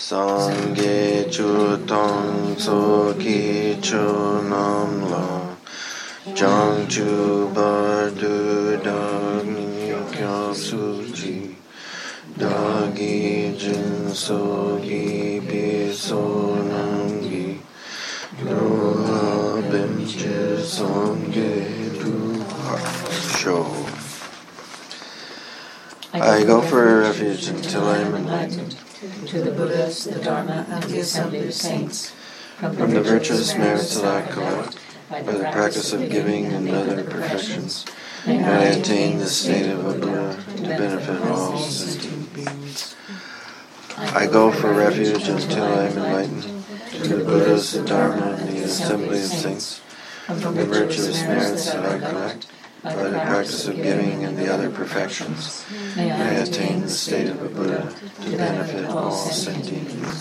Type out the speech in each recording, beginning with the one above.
Sangye chu tong so ki chu nam la Jang chu bar du da mi kya su ji Da gi jin so gi bi so nam gi Lo ha ben chi sangye du show. I go for refuge until I am enlightened. To the Buddhas, the Dharma, and the assembly of saints. From the virtuous merits that I collect, by the practice of giving and other perfections, may I attain the state of a Buddha to benefit all sentient beings. I go for refuge until I am enlightened. To the Buddhas, the Dharma, and the assembly of saints. From the virtuous merits that I collect, by the practice of giving and the other perfections, may I attain the state of a Buddha to benefit all sentient beings.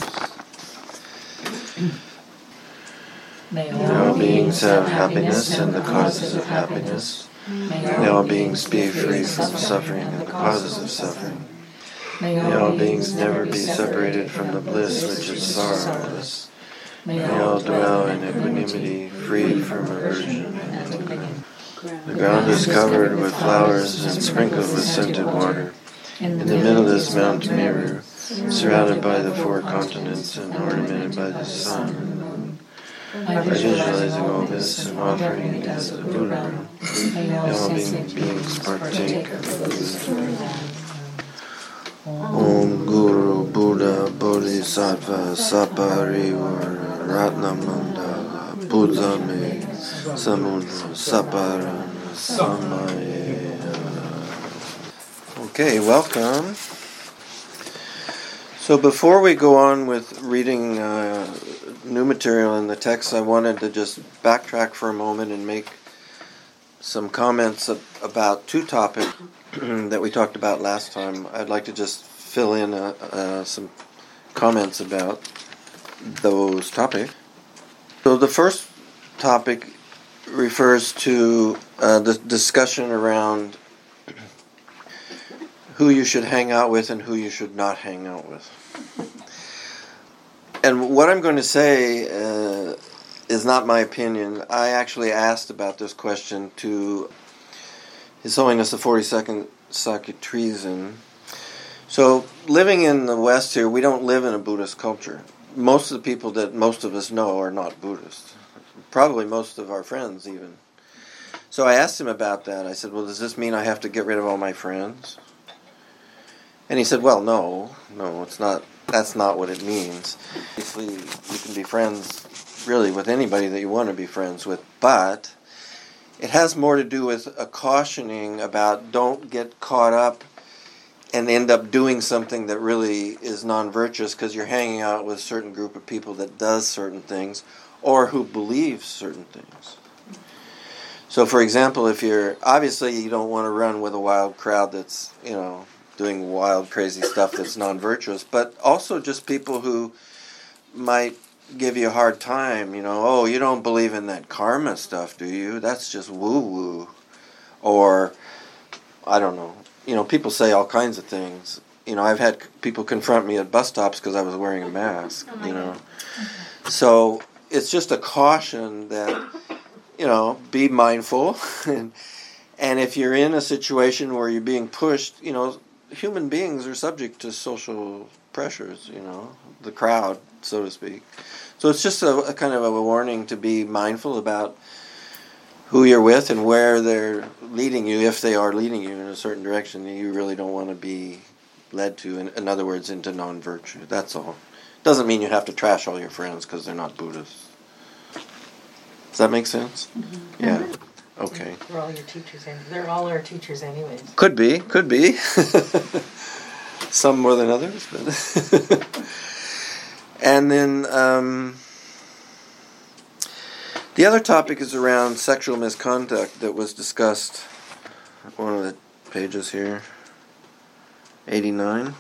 May all beings have happiness and the causes of happiness. May all beings be free from suffering and the causes of suffering. May all beings never be separated from the bliss which is sorrowless. May all dwell in equanimity, free from aversion and envy. The ground is covered with flowers and sprinkled with scented water. In the middle is Mount Meru, surrounded by the 4 continents and ornamented by the sun and the moon. By visualizing all this and offering it as a Buddha, may all beings partake of the Buddha. Om Guru Buddha Bodhisattva Sapariwara Ratnamandala Buddha Me Samudra Saparana Samaya. Okay, welcome. So before we go on with reading new material in the text, I wanted to just backtrack for a moment and make some comments about 2 topics that we talked about last time. I'd like to just fill in some comments about those topics. So the first topic refers to the discussion around who you should hang out with and who you should not hang out with. And what I'm going to say is not my opinion. I actually asked about this question to His Holiness the 42nd Sakya Trizin. So, living in the West here, we don't live in a Buddhist culture. Most of the people that most of us know are not Buddhist. Probably most of our friends, even. So I asked him about that. I said, well, does this mean I have to get rid of all my friends? And he said, well, no, it's not. That's not what it means. Obviously, you can be friends, really, with anybody that you want to be friends with, but it has more to do with a cautioning about don't get caught up and end up doing something that really is non-virtuous because you're hanging out with a certain group of people that does certain things or who believes certain things. So, for example, if you don't want to run with a wild crowd that's, doing wild, crazy stuff that's non-virtuous, but also just people who might give you a hard time, oh, you don't believe in that karma stuff, do you? That's just woo-woo. Or, I don't know, people say all kinds of things. I've had people confront me at bus stops because I was wearing a mask, So, it's just a caution that, be mindful. And if you're in a situation where you're being pushed, human beings are subject to social pressures, the crowd, so to speak. So it's just a kind of a warning to be mindful about who you're with and where they're leading you, if they are leading you in a certain direction that you really don't want to be led to, in other words, into non-virtue. That's all. Doesn't mean you have to trash all your friends because they're not Buddhists. Does that make sense? Mm-hmm. Yeah. Okay. They're all your teachers, and they're all our teachers anyways. Could be. Some more than others, but and then the other topic is around sexual misconduct that was discussed. One of the pages here, 89.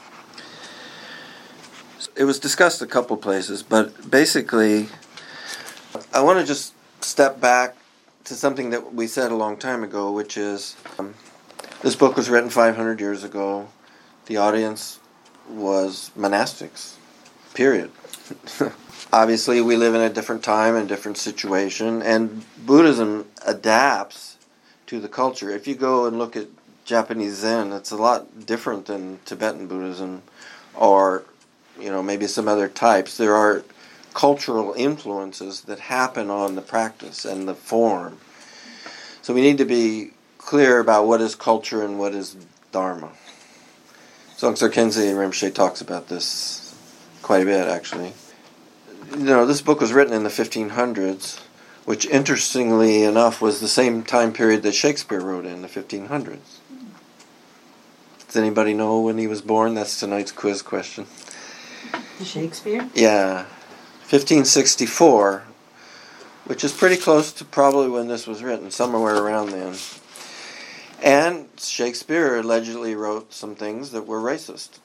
It was discussed a couple places, but basically, I want to just step back to something that we said a long time ago, which is this book was written 500 years ago. The audience was monastics. period. Obviously, we live in a different time and different situation, and Buddhism adapts to the culture. If you go and look at Japanese Zen, it's a lot different than Tibetan Buddhism, or maybe some other types. There are cultural influences that happen on the practice and the form. So we need to be clear about what is culture and what is Dharma. Songsar Khyentse Rinpoche talks about this quite a bit, actually. This book was written in the 1500s, which, interestingly enough, was the same time period that Shakespeare wrote in, the 1500s. Does anybody know when he was born? That's tonight's quiz question. Shakespeare? Yeah. 1564, which is pretty close to probably when this was written, somewhere around then. And Shakespeare allegedly wrote some things that were racist.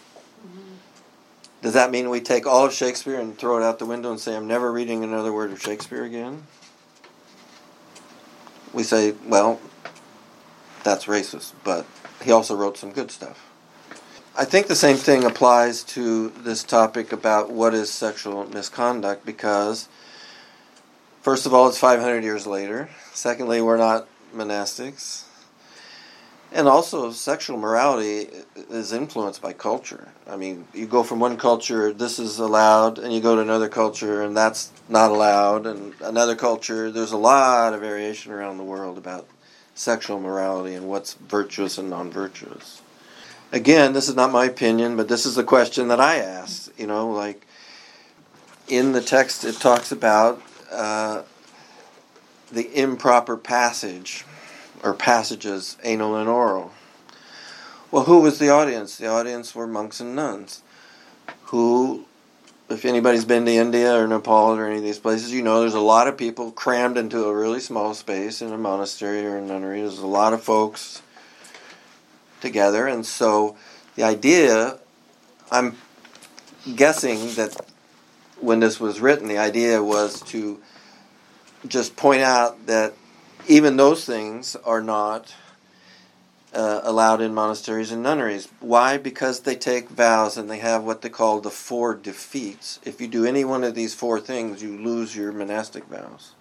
Does that mean we take all of Shakespeare and throw it out the window and say, I'm never reading another word of Shakespeare again? We say, well, that's racist, but he also wrote some good stuff. I think the same thing applies to this topic about what is sexual misconduct, because, first of all, it's 500 years later. Secondly, we're not monastics. And also, sexual morality is influenced by culture. I mean, you go from one culture, this is allowed, and you go to another culture, and that's not allowed, and another culture. There's a lot of variation around the world about sexual morality and what's virtuous and non-virtuous. Again, this is not my opinion, but this is the question that I asked. Like, in the text it talks about the improper passage, or passages, anal and oral. Well, who was the audience? The audience were monks and nuns, who, if anybody's been to India or Nepal or any of these places, there's a lot of people crammed into a really small space in a monastery or a nunnery. There's a lot of folks together, and so the idea, I'm guessing that when this was written, the idea was to just point out that even those things are not allowed in monasteries and nunneries. Why? Because they take vows and they have what they call the 4 defeats. If you do any one of these 4 things, you lose your monastic vows.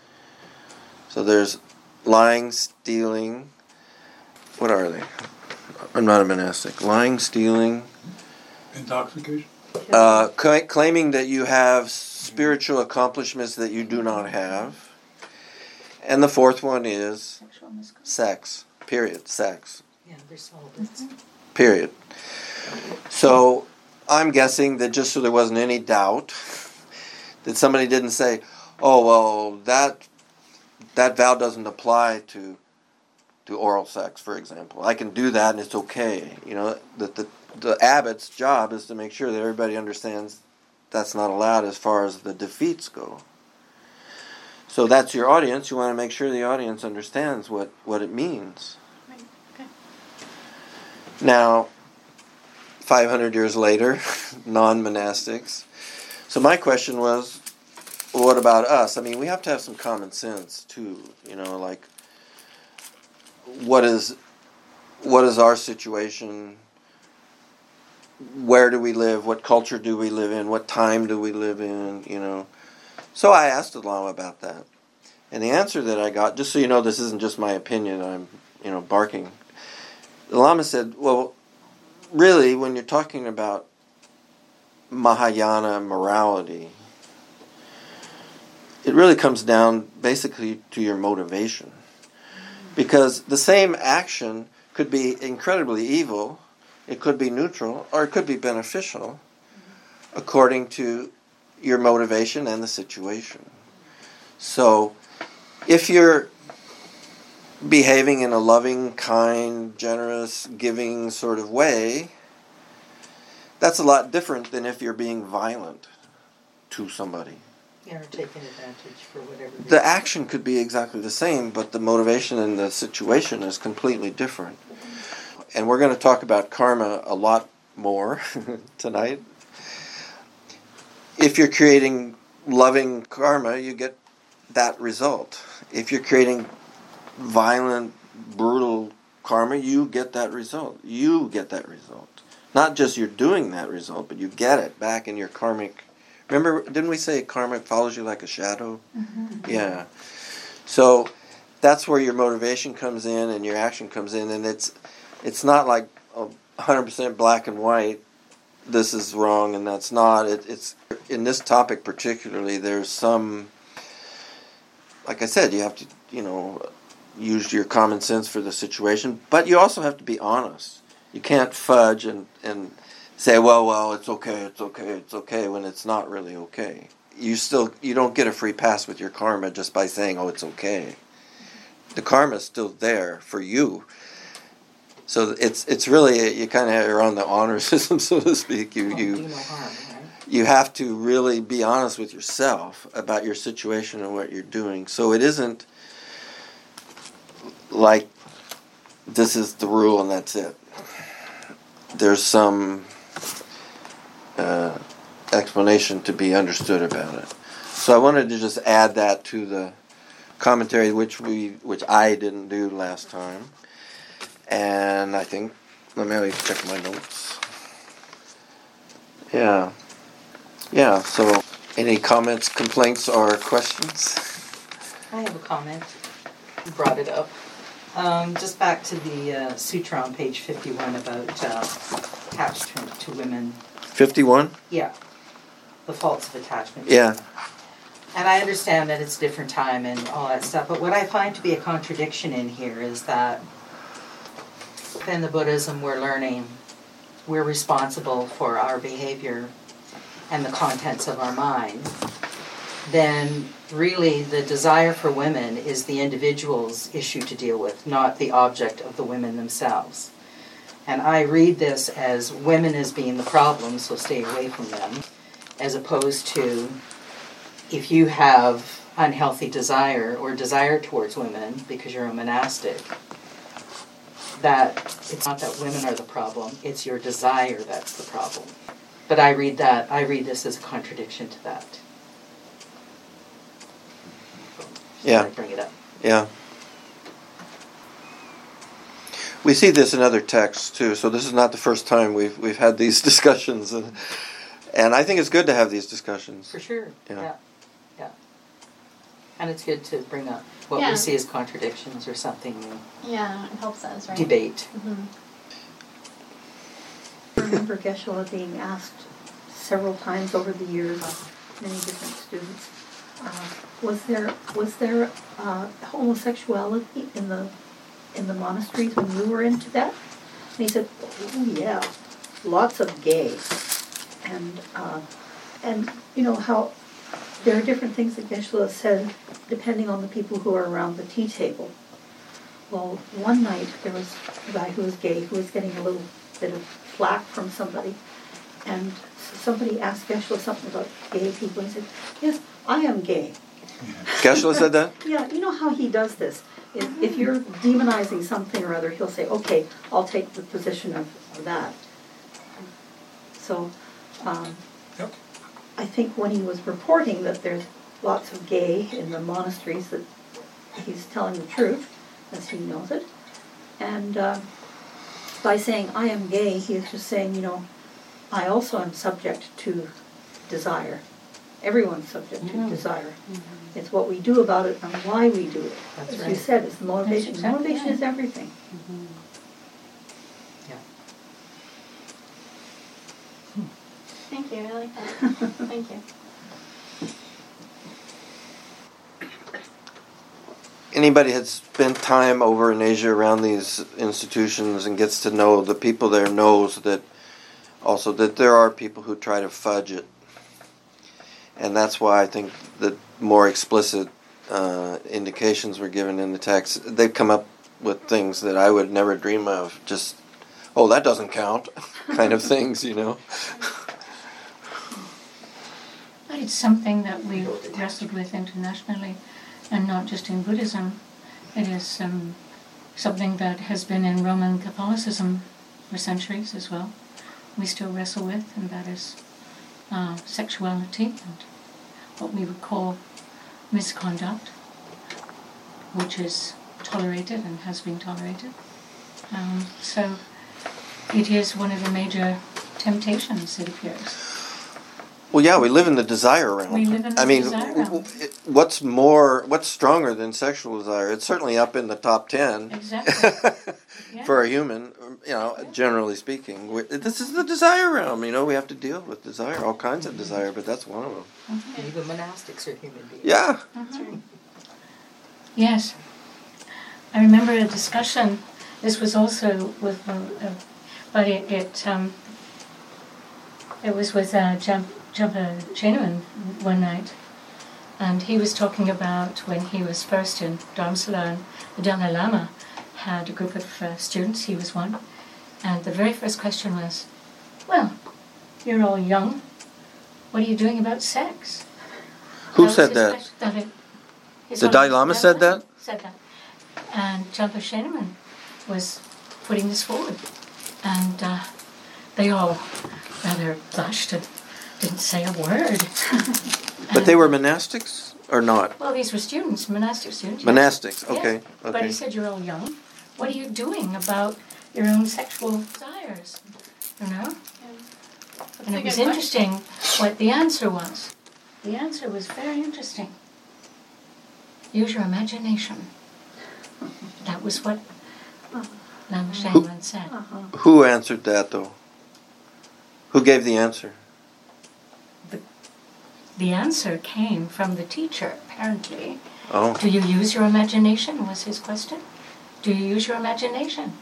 So there's lying, stealing. What are they? I'm not a monastic. Lying, stealing. Intoxication. Claiming that you have spiritual accomplishments that you do not have. And the 4th one is sex. Period. Sex. Yeah, they're solvents. Period. So I'm guessing that just so there wasn't any doubt, that somebody didn't say, oh, well, that vow doesn't apply to oral sex, for example. I can do that and it's okay. The abbot's job is to make sure that everybody understands that's not allowed as far as the defeats go. So that's your audience. You want to make sure the audience understands what it means. Right. Okay. Now, 500 years later, non-monastics. So my question was, well, what about us? I mean, we have to have some common sense too. Like, what is our situation? Where do we live? What culture do we live in? What time do we live in? So I asked the Lama about that. And the answer that I got, just so you know, this isn't just my opinion, I'm, barking. The Lama said, well, really, when you're talking about Mahayana morality, it really comes down basically to your motivation. Because the same action could be incredibly evil, it could be neutral, or it could be beneficial, according to your motivation and the situation. So, if you're behaving in a loving, kind, generous, giving sort of way, that's a lot different than if you're being violent to somebody. Yeah, or taking advantage for whatever reason. The action could be exactly the same, but the motivation and the situation is completely different. And we're going to talk about karma a lot more tonight. If you're creating loving karma, you get that result. If you're creating violent, brutal karma, you get that result. You get that result. Not just you're doing that result, but you get it back in your karmic. Remember, didn't we say karma follows you like a shadow? Mm-hmm. Yeah. So that's where your motivation comes in and your action comes in, and it's not like 100% black and white. This is wrong and that's not. It's in this topic particularly. There's some, like I said, you have to use your common sense for the situation, but you also have to be honest. You can't fudge and say, well, it's okay when it's not really okay. You don't get a free pass with your karma just by saying, oh, it's okay. The karma is still there for you. So it's really, you kind of are on the honor system, so to speak. Do no harm, right? You have to really be honest with yourself about your situation and what you're doing. So it isn't like this is the rule and that's it. There's some explanation to be understood about it. So I wanted to just add that to the commentary, which I didn't do last time. And I think, let me check my notes. Yeah, so any comments, complaints, or questions? I have a comment. You brought it up. Just back to the sutra on page 51 about attachment to women. 51? Yeah. The faults of attachment. Yeah. And I understand that it's a different time and all that stuff, but what I find to be a contradiction in here is that in the Buddhism we're learning we're responsible for our behavior and the contents of our mind. Then really the desire for women is the individual's issue to deal with, not the object of the women themselves. And I read this as women as being the problem, so stay away from them, as opposed to if you have unhealthy desire or desire towards women because you're a monastic, that it's not that women are the problem, it's your desire that's the problem. But I read this as a contradiction to that. Yeah. I bring it up. Yeah. We see this in other texts too, so this is not the first time we've had these discussions, and I think it's good to have these discussions. For sure. Yeah. And it's good to bring up what we see as contradictions or something new. Yeah, it helps us, right? Debate. Mm-hmm. I remember Geshe-la being asked several times over the years, many different students, was there homosexuality in the monasteries when you were in Tibet? And he said, oh yeah, lots of gay, and you know how there are different things that Geshe-la said depending on the people who are around the tea table. Well, one night there was a guy who was gay who was getting a little bit of flack from somebody, and somebody asked Geshe-la something about gay people, and he said, yes, I am gay. Geshe-la said that? Yeah, you know how he does this. If you're demonizing something or other, he'll say, okay, I'll take the position of that. So, Yep. I think when he was reporting that there's lots of gay in the monasteries, that he's telling the truth, as he knows it. And by saying, I am gay, he is just saying, you know, I also am subject to desire. Everyone's subject to desire. Mm-hmm. It's what we do about it and why we do it. That's As right. you said, it's the motivation. That's exactly Motivation right. is everything. Mm-hmm. Yeah. Thank you, I like that. Thank you. Anybody had spent time over in Asia around these institutions and gets to know the people there knows that also that there are people who try to fudge it. And that's why I think the more explicit indications were given in the text. They've come up with things that I would never dream of. Just, oh, that doesn't count, kind of things, you know. But it's something that we've wrestled with internationally, and not just in Buddhism. It is something that has been in Roman Catholicism for centuries as well. We still wrestle with, and that is sexuality and what we would call misconduct, which is tolerated and has been tolerated. So it is one of the major temptations, it appears. Well, yeah, we live in the desire realm. We live in the I mean, desire realm. what's stronger than sexual desire? It's certainly up in the top 10 Exactly. Yeah. for a human, generally speaking. This is the desire realm, we have to deal with desire, all kinds of desire, but that's one of them. And even monastics are human beings. Yeah. Yes. I remember a discussion, this was also with, but it was with Jumpa Chinaman one night, and he was talking about when he was first in Dharamsala, and the Dalai Lama had a group of students, he was one, and the very first question was, well, you're all young, what are you doing about sex? Who was said his that? question. The Dalai Lama said that? Said that. And Jumpa Chinaman was putting this forward, and they all rather blushed and didn't say a word. But they were monastics or not? Well, these were students, monastic students. Monastics, Yes. okay. Yes. But he said, you're all young. What are you doing about your own sexual desires? And it was interesting what the answer was. The answer was very interesting. Use your imagination. That was what Lama Chinaman said. Who answered that, though? Who gave the answer? The answer came from the teacher, apparently. Oh. Do you use your imagination, was his question. Do you use your imagination?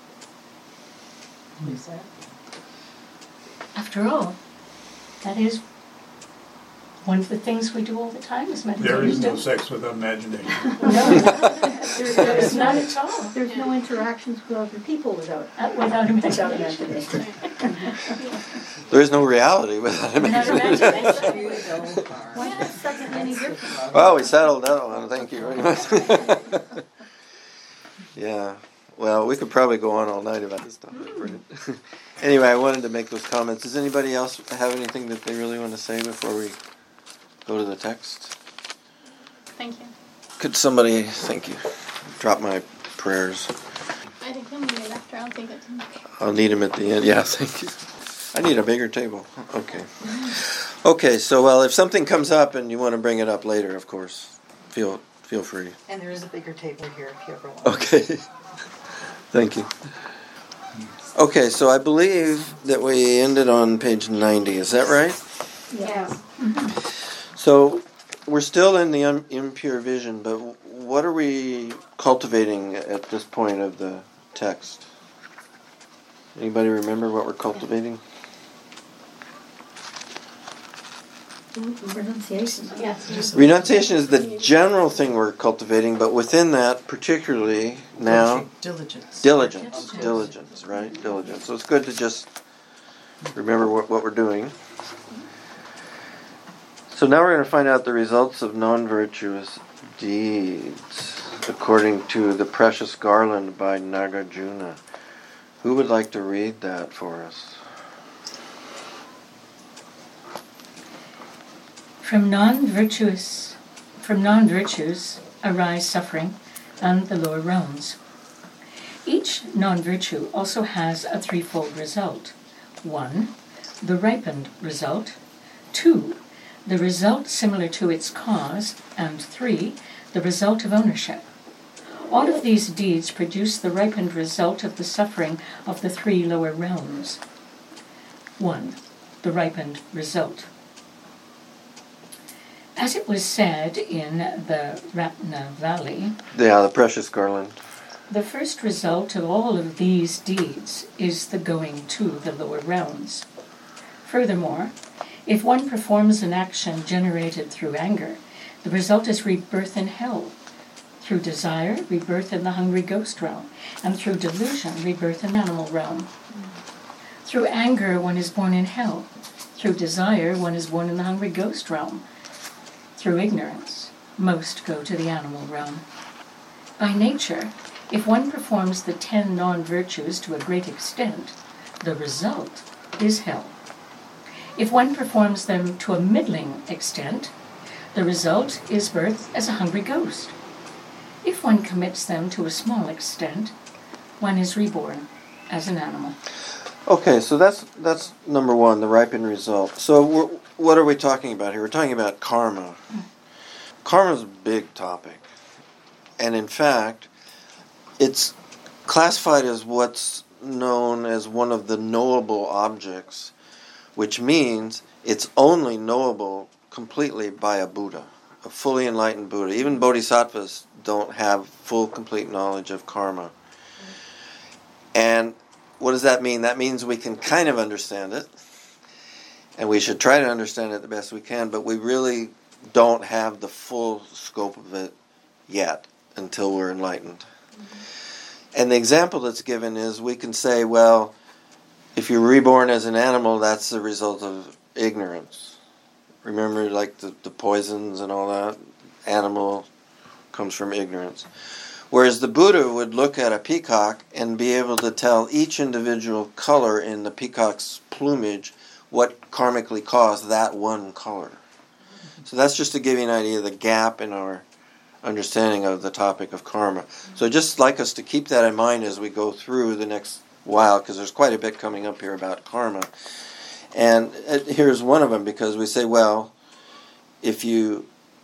Who's that? After all, that is one of the things we do all the time is meditate. There is no sex without imagination. No, there's not at all. There's no interactions with other people without Without imagination. There is no reality without Without imagination. imagination. Why not sex any different? Well, we settled that one. Thank you very much. Yeah. Well, we could probably go on all night about this topic. Anyway, I wanted to make those comments. Does anybody else have anything that they really want to say before we go to the text? Thank you. Could somebody, thank you, drop my prayers? I think I'm good after. I'll take it. I'll need them at the end. Yeah, thank you. I need a bigger table. Okay. Okay, so, well, if something comes up and you want to bring it up later, of course, feel free. And there is a bigger table here if you ever want. Okay. Thank you. Okay, so I believe that we ended on page 90. Is that right? Yeah. So we're still in the impure vision, but what are we cultivating at this point of the text? Anybody remember what we're cultivating? Renunciation. Yes. Renunciation is the general thing we're cultivating, but within that, particularly now, Diligence. diligence, right? Diligence. So it's good to just remember what we're doing. So now we're going to find out the results of non-virtuous deeds, according to The Precious Garland by Nagarjuna. Who would like to read that for us? From non-virtues arise suffering and the lower realms. Each non-virtue also has a threefold result. 1, the ripened result. 2, the result similar to its cause. And 3, the result of ownership. All of these deeds produce the ripened result of the suffering of the three lower realms. 1, the ripened result. As it was said in the Ratnavali, Yeah, The Precious Garland. the first result of all of these deeds is the going to the lower realms. Furthermore, if one performs an action generated through anger, the result is rebirth in hell. Through desire, rebirth in the hungry ghost realm, and through delusion, rebirth in the animal realm. Through anger, one is born in hell. Through desire, one is born in the hungry ghost realm. Through ignorance, most go to the animal realm. By nature, if one performs the 10 non-virtues to a great extent, the result is hell. If one performs them to a middling extent, the result is birth as a hungry ghost. If one commits them to a small extent, one is reborn as an animal. Okay, so that's number one, the ripened result. So what are we talking about here? We're talking about karma. Karma's a big topic. And in fact, it's classified as what's known as one of the knowable objects, which means it's only knowable completely by a Buddha, a fully enlightened Buddha. Even bodhisattvas don't have full, complete knowledge of karma. And what does that mean? That means we can kind of understand it, and we should try to understand it the best we can, but we really don't have the full scope of it yet until we're enlightened. And the example that's given is we can say, well, if you're reborn as an animal, that's the result of ignorance. Remember, like the poisons and all that? Animal comes from ignorance. Whereas the Buddha would look at a peacock and be able to tell each individual color in the peacock's plumage what karmically caused that one color. So that's just to give you an idea of the gap in our understanding of the topic of karma. So I'd just like us to keep that in mind as we go through the next while, because there's quite a bit coming up here about karma. And here's one of them, because we say, well, if you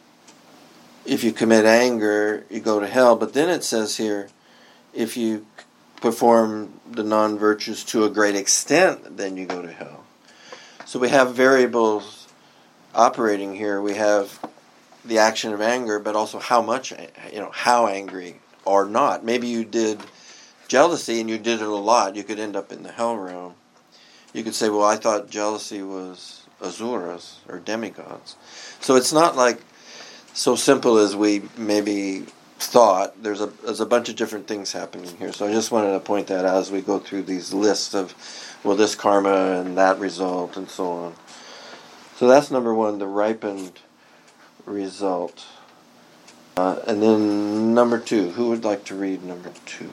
commit anger, you go to hell. But then it says here, if you perform the non-virtues to a great extent, then you go to hell. So we have variables operating here. We have the action of anger, but also how much, how angry or not. Maybe you did jealousy and you did it a lot. You could end up in the hell realm. You could say, well, I thought jealousy was asuras or demigods. So it's not like so simple as we maybe thought. There's a bunch of different things happening here. So I just wanted to point that out as we go through these lists of, well, this karma and that result and so on. So that's number one, the ripened result. And then number two. Who would like to read number two?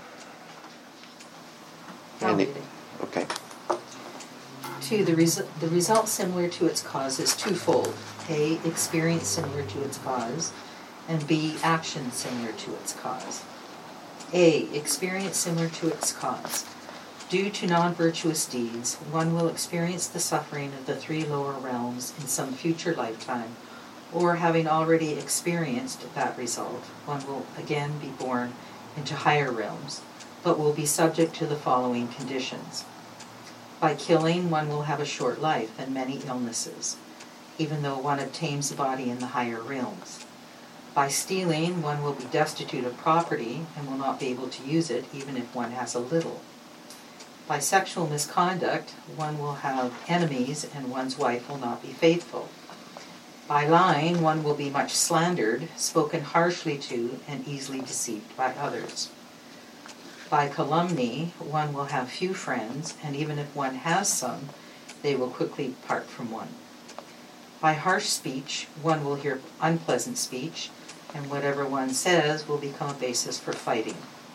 I'll read it. Okay. 2. The result similar to its cause is twofold. A. Experience similar to its cause. And B. Action similar to its cause. A. Experience similar to its cause. Due to non-virtuous deeds, one will experience the suffering of the 3 lower realms in some future lifetime, or having already experienced that result, one will again be born into higher realms, but will be subject to the following conditions. By killing, one will have a short life and many illnesses, even though one obtains a body in the higher realms. By stealing, one will be destitute of property and will not be able to use it, even if one has a little. By sexual misconduct, one will have enemies and one's wife will not be faithful. By lying, one will be much slandered, spoken harshly to, and easily deceived by others. By calumny, one will have few friends, and even if one has some, they will quickly part from one. By harsh speech, one will hear unpleasant speech, and whatever one says will become a basis for fighting.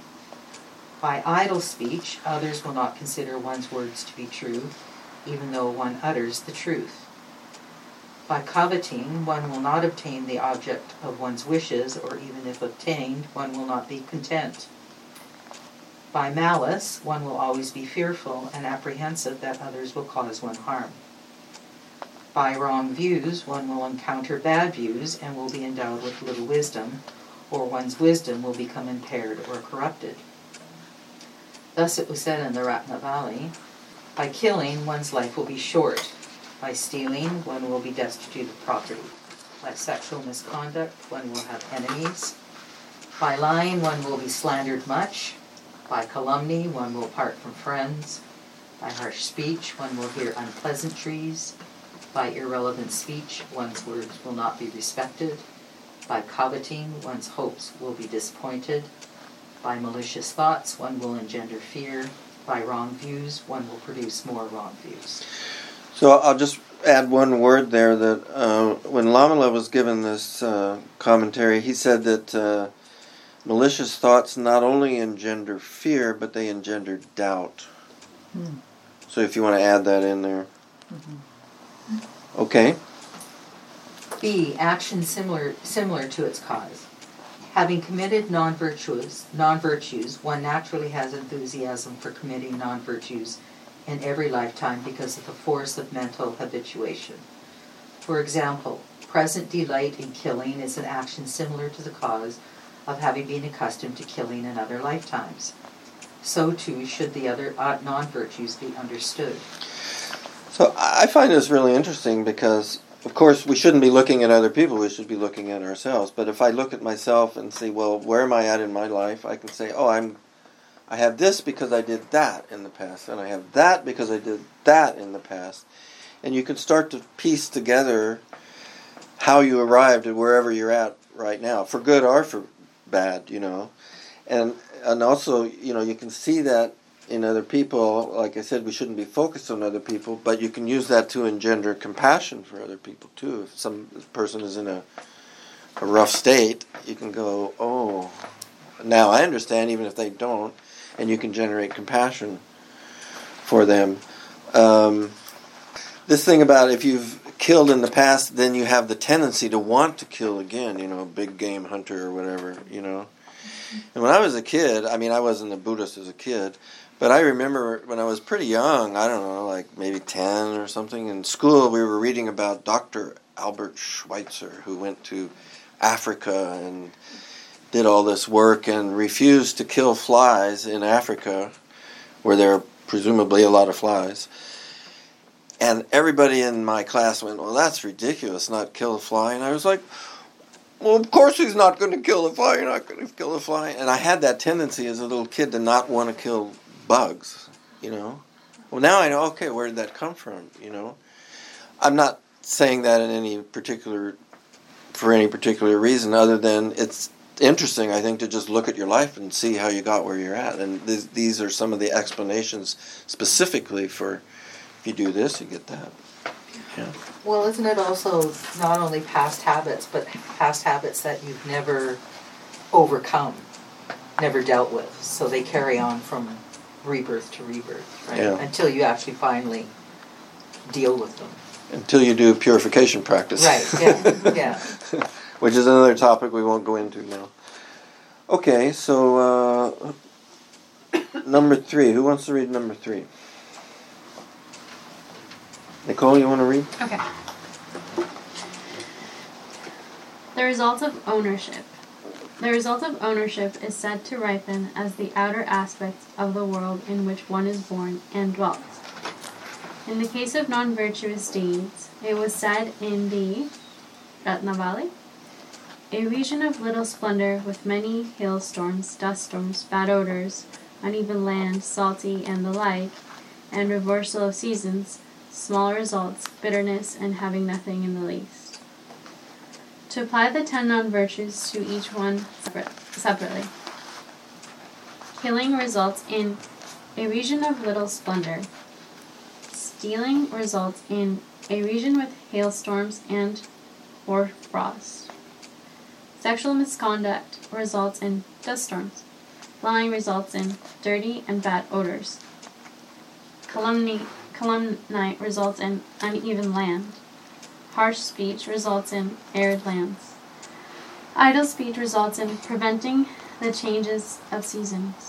By idle speech, others will not consider one's words to be true, even though one utters the truth. By coveting, one will not obtain the object of one's wishes, or even if obtained, one will not be content. By malice, one will always be fearful and apprehensive that others will cause one harm. By wrong views, one will encounter bad views and will be endowed with little wisdom, or one's wisdom will become impaired or corrupted. Thus it was said in the Ratnavali, by killing, one's life will be short. By stealing, one will be destitute of property. By sexual misconduct, one will have enemies. By lying, one will be slandered much. By calumny, one will part from friends. By harsh speech, one will hear unpleasantries. By irrelevant speech, one's words will not be respected. By coveting, one's hopes will be disappointed. By malicious thoughts, one will engender fear. By wrong views, one will produce more wrong views. So I'll just add one word there that when Lamala was given this commentary, he said that malicious thoughts not only engender fear, but they engender doubt. So if you want to add that in there. Okay. B. Action similar to its cause. Having committed non-virtues, one naturally has enthusiasm for committing non-virtues in every lifetime because of the force of mental habituation. For example, present delight in killing is an action similar to the cause of having been accustomed to killing in other lifetimes. So too should the other non-virtues be understood. So I find this really interesting because, of course, we shouldn't be looking at other people, we should be looking at ourselves. But if I look at myself and say, well, where am I at in my life? I can say, oh, I have this because I did that in the past, and I have that because I did that in the past. And you can start to piece together how you arrived at wherever you're at right now, for good or for bad, And also, you can see that in other people. Like I said, we shouldn't be focused on other people, but you can use that to engender compassion for other people too. If some person is in a rough state, you can go, oh, now I understand, even if they don't, and you can generate compassion for them. This thing about if you've killed in the past, then you have the tendency to want to kill again, a big game hunter or whatever, And when I was a kid, I wasn't a Buddhist as a kid, but I remember when I was pretty young, I don't know, like maybe 10 or something, in school we were reading about Dr. Albert Schweitzer, who went to Africa and did all this work and refused to kill flies in Africa, where there are presumably a lot of flies. And everybody in my class went, well, that's ridiculous, not kill a fly. And I was like, well, of course he's not going to kill a fly. You're not going to kill a fly. And I had that tendency as a little kid to not want to kill bugs, Well, now I know, okay, where did that come from, I'm not saying that for any particular reason, other than it's interesting, I think, to just look at your life and see how you got where you're at. And these are some of the explanations specifically for, if you do this, you get that. Yeah. Well, isn't it also not only past habits, but past habits that you've never overcome, never dealt with? So they carry on from rebirth to rebirth, right? Yeah. Until you actually finally deal with them. Until you do purification practice. Right, yeah. Which is another topic we won't go into now. Okay, so number 3. Who wants to read number 3? Nicole, you want to read? Okay. The result of ownership. The result of ownership is said to ripen as the outer aspects of the world in which one is born and dwells. In the case of non-virtuous deeds, it was said in the Ratnavali, a region of little splendor with many hailstorms, dust storms, bad odors, uneven land, salty, and the like, and reversal of seasons, small results, bitterness, and having nothing in the least. To apply the 10 non-virtues to each one separately. Killing results in a region of little splendor. Stealing results in a region with hailstorms and or frost. Sexual misconduct results in dust storms. Lying results in dirty and bad odors. Calumny results in uneven land. Harsh speech results in arid lands. Idle speech results in preventing the changes of seasons.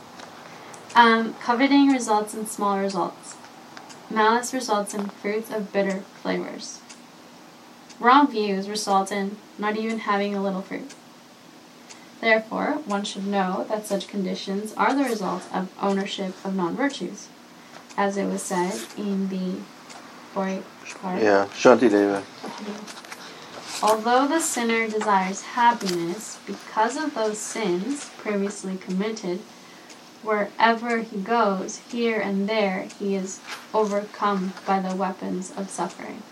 Coveting results in small results. Malice results in fruits of bitter flavors. Wrong views result in not even having a little fruit. Therefore, one should know that such conditions are the result of ownership of non-virtues, as it was said in the Yeah, Shantideva. Although the sinner desires happiness because of those sins previously committed, wherever he goes, here and there, he is overcome by the weapons of suffering.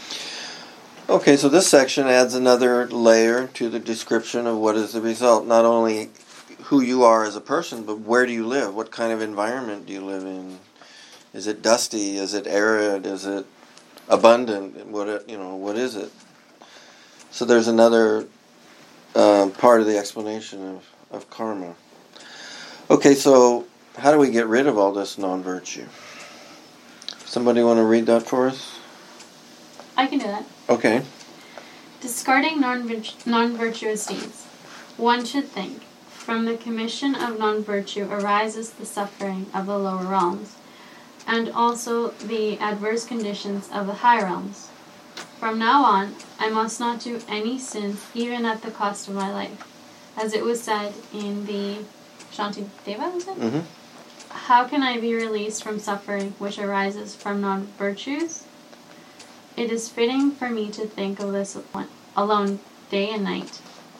Okay, so this section adds another layer to the description of what is the result. Not only who you are as a person, but where do you live? What kind of environment do you live in? Is it dusty? Is it arid? Is it abundant? What is it? So there's another part of the explanation of karma. Okay, so how do we get rid of all this non-virtue? Somebody want to read that for us? I can do that. Okay. Discarding non-virtuous deeds. One should think, from the commission of non-virtue arises the suffering of the lower realms, and also the adverse conditions of the high realms. From now on, I must not do any sins, even at the cost of my life. As it was said in the Shantideva, was it? Mm-hmm. How can I be released from suffering which arises from non-virtues? It is fitting for me to think of this alone day and night.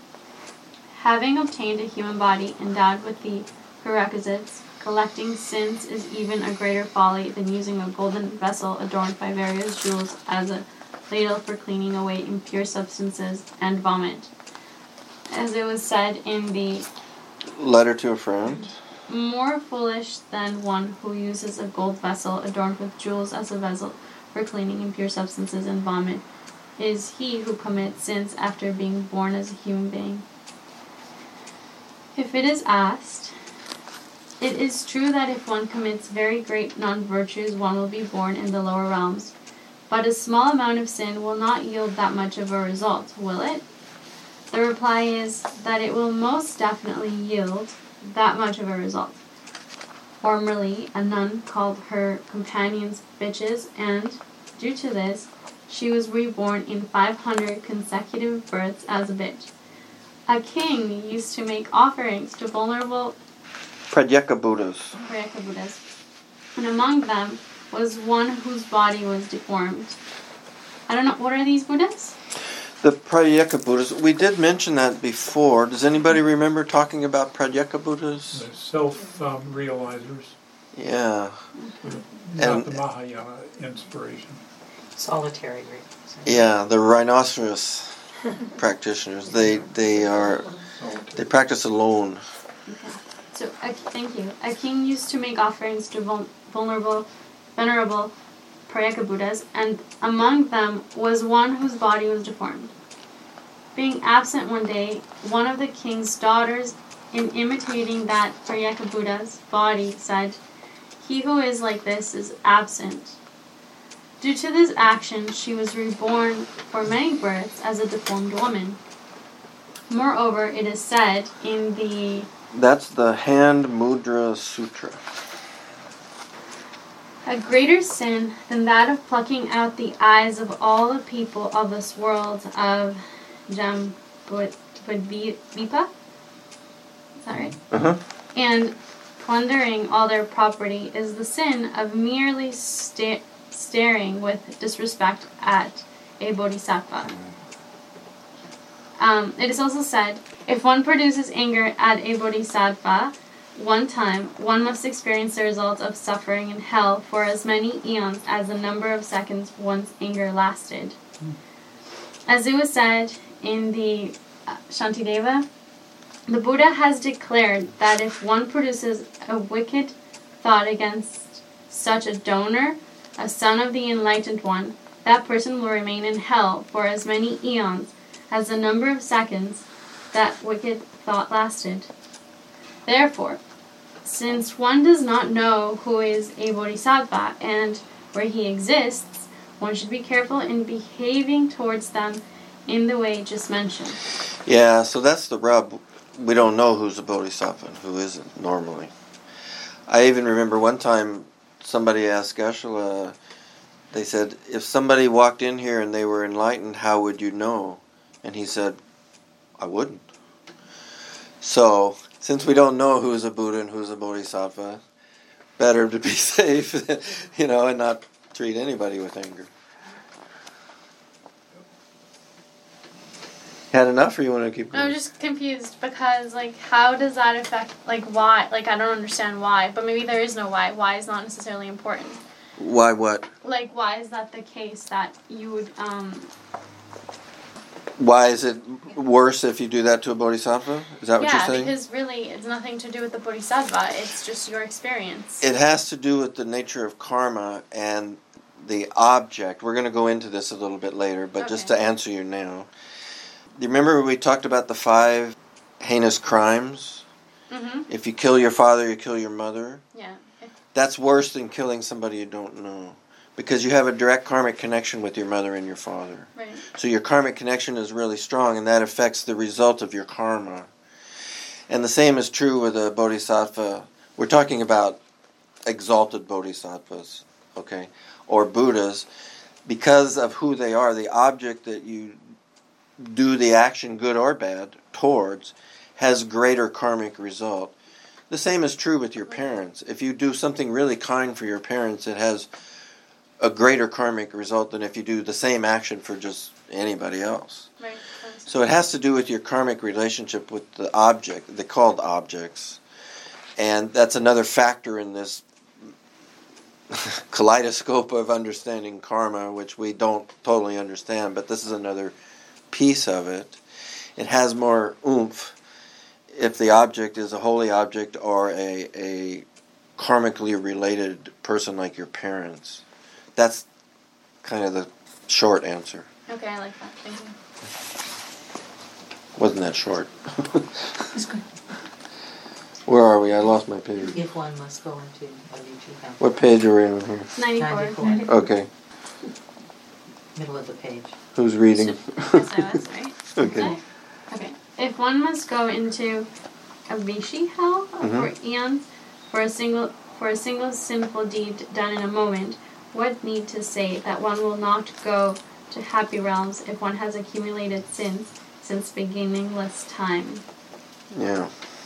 Having obtained a human body endowed with the prerequisites, collecting sins is even a greater folly than using a golden vessel adorned by various jewels as a ladle for cleaning away impure substances and vomit. As it was said in the Letter to a friend. more foolish than one who uses a gold vessel adorned with jewels as a vessel for cleaning impure substances and vomit is he who commits sins after being born as a human being. If it is asked, it is true that if one commits very great non-virtues, one will be born in the lower realms, but a small amount of sin will not yield that much of a result, will it? The reply is that it will most definitely yield that much of a result. Formerly, a nun called her companions bitches, and, due to this, she was reborn in 500 consecutive births as a bitch. A king used to make offerings to vulnerable Pradyeka Buddhas. Pratyeka Buddhas, and among them was one whose body was deformed. I don't know, what are these Buddhas? The Pradyeka Buddhas, we did mention that before. Does anybody remember talking about Pradyeka Buddhas? The self-realizers, Yeah. not And- the Mahayana inspiration. Solitary reasons. Yeah, the rhinoceros practitioners. They practice alone. Okay. So, thank you. A king used to make offerings to venerable Pratyeka Buddhas, and among them was one whose body was deformed. Being absent one day, one of the king's daughters, in imitating that Pratyeka Buddha's body, said, "He who is like this is absent." Due to this action, she was reborn for many births as a deformed woman. Moreover, it is said in the That's the Hand Mudra Sutra. a greater sin than that of plucking out the eyes of all the people of this world of Jambudvipa, is that right? Uh-huh. And plundering all their property is the sin of merely staring with disrespect at a bodhisattva. It is also said, if one produces anger at a bodhisattva one time, one must experience the result of suffering in hell for as many eons as the number of seconds one's anger lasted. As it was said in the Shantideva, the Buddha has declared that if one produces a wicked thought against such a donor, a son of the enlightened one, that person will remain in hell for as many eons as the number of seconds that wicked thought lasted. Therefore, since one does not know who is a bodhisattva and where he exists, one should be careful in behaving towards them in the way just mentioned. Yeah, so that's the rub. We don't know who's a bodhisattva and who isn't normally. I even remember one time somebody asked Geshe-la, they said, if somebody walked in here and they were enlightened, how would you know? And he said, I wouldn't. So, since we don't know who's a Buddha and who's a bodhisattva, better to be safe, and not treat anybody with anger. Had enough, or you want to keep going? I'm just confused because, how does that affect, why? I don't understand why, but maybe there is no why. Why is not necessarily important. Why what? Why is that the case that you would, Why is it worse if you do that to a bodhisattva? Is that what you're saying? because really it's nothing to do with the bodhisattva, it's just your experience. It has to do with the nature of karma and the object. We're going to go into this a little bit later, but just to answer you now. Do you remember we talked about the 5 heinous crimes? Mm-hmm. If you kill your father, you kill your mother. Yeah. That's worse than killing somebody you don't know. Because you have a direct karmic connection with your mother and your father. Right. So your karmic connection is really strong, and that affects the result of your karma. And the same is true with a bodhisattva. We're talking about exalted bodhisattvas, okay, or Buddhas, because of who they are, the object that you do the action, good or bad, towards, has greater karmic result. The same is true with your parents. If you do something really kind for your parents, it has a greater karmic result than if you do the same action for just anybody else. Right. So it has to do with your karmic relationship with the object. They're called objects. And that's another factor in this kaleidoscope of understanding karma, which we don't totally understand, but this is another piece of it. It has more oomph if the object is a holy object or a karmically related person like your parents. That's kind of the short answer. Okay, I like that. Thank you. Wasn't that short? It's good. Where are we? I lost my page. If one must go into Avicii. What page are we on here? 94. 94. Okay. Middle of the page. Who's reading? Yes, I was, right? Okay. Okay. If one must go into Avicii hell for a single sinful deed done in a moment, what need to say that one will not go to happy realms if one has accumulated sins since beginningless time? Yeah.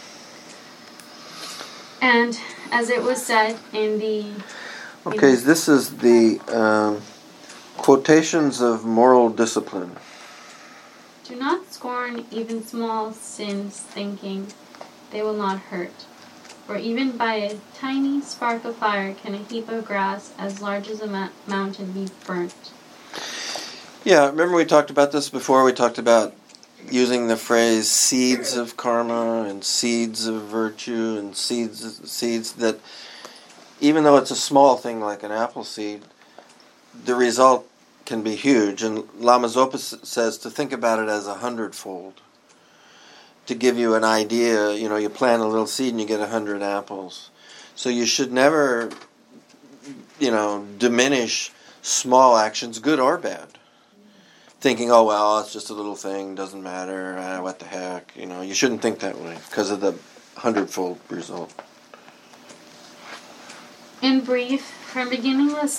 And as it was said in the... Okay, this is the quotations of moral discipline. Do not scorn even small sins, thinking they will not hurt. For even by a tiny spark of fire can a heap of grass as large as a mountain be burnt. Yeah, remember we talked about this before? We talked about using the phrase seeds of karma and seeds of virtue and seeds that, even though it's a small thing like an apple seed, the result can be huge. And Lama Zopa says to think about it as 100-fold. To give you an idea, you plant a little seed and you get 100 apples. So you should never, diminish small actions, good or bad. Thinking, oh, well, it's just a little thing, doesn't matter, what the heck. You shouldn't think that way because of the 100-fold result. In brief, from beginningless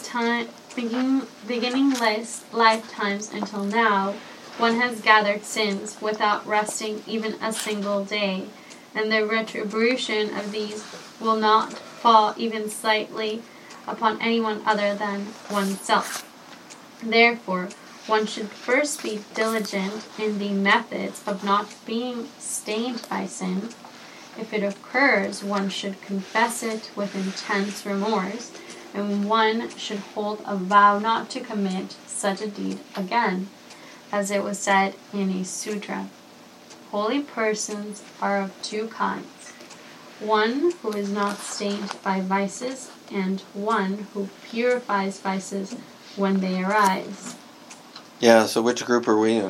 lifetimes until now, one has gathered sins without resting even a single day, and the retribution of these will not fall even slightly upon anyone other than oneself. Therefore, one should first be diligent in the methods of not being stained by sin. If it occurs, one should confess it with intense remorse, and one should hold a vow not to commit such a deed again. As it was said in a sutra, holy persons are of two kinds, one who is not stained by vices, and one who purifies vices when they arise. Yeah, so which group are we in?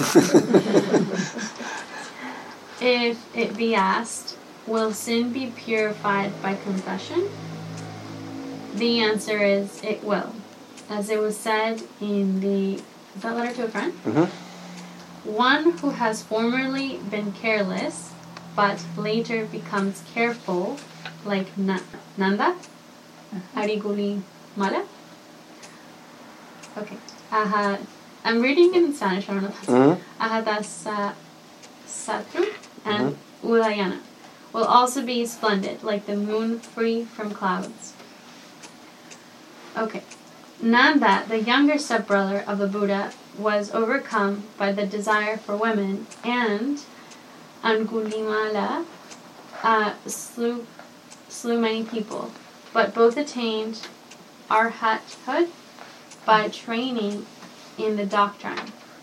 If it be asked, will sin be purified by confession? The answer is, it will. As it was said in the... Is that letter to a friend? Mm-hmm. One who has formerly been careless, but later becomes careful, like Nanda, Ariguli Mala. Okay. I'm reading in Spanish, I don't know if that's Ahata Satru and Ulayana will also be splendid, like the moon free from clouds. Okay. Nanda, the younger stepbrother of the Buddha, was overcome by the desire for women, and Angulimala slew many people, but both attained arhathood by training in the doctrine.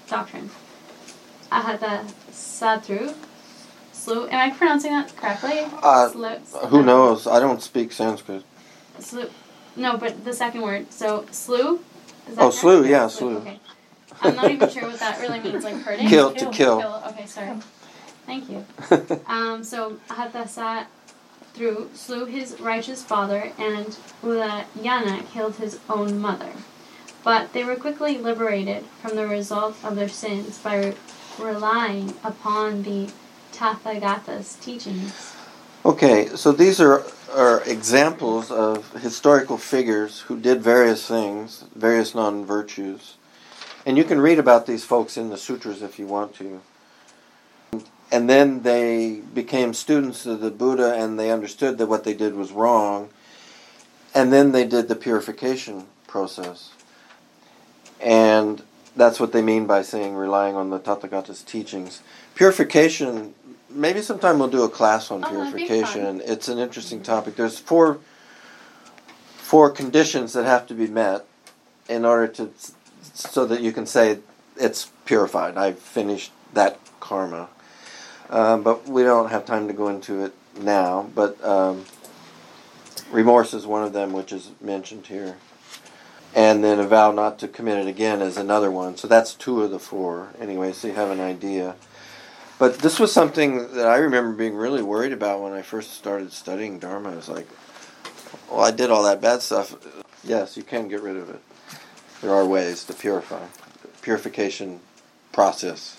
Ahata Satru slew. Am I pronouncing that correctly? Who knows? I don't speak Sanskrit. No, but the second word. So, slew? Is that Oh, correct? slew, yeah, slew. Okay. I'm not even sure what that really means, like hurting? Kill, to kill. Okay, sorry. Thank you. So, Ahatasatru slew his righteous father, and Ulayana killed his own mother. But they were quickly liberated from the result of their sins by relying upon the Tathagata's teachings. Okay, so these are examples of historical figures who did various things, various non-virtues. And you can read about these folks in the sutras if you want to. And then they became students of the Buddha, and they understood that what they did was wrong. And then they did the purification process. And that's what they mean by saying relying on the Tathagata's teachings. Purification, maybe sometime we'll do a class on purification. It's an interesting topic. There's four conditions that have to be met in order to, so that you can say it's purified. I've finished that karma. But we don't have time to go into it now. But remorse is one of them, which is mentioned here. And then a vow not to commit it again is another one. So that's 2 of the 4. Anyway, so you have an idea. But this was something that I remember being really worried about when I first started studying Dharma. I was like, well, I did all that bad stuff. Yes, you can get rid of it. There are ways to purify. Purification process.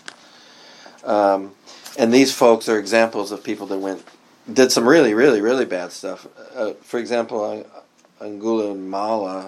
And these folks are examples of people that did some really, really, really bad stuff. For example, Angulimala,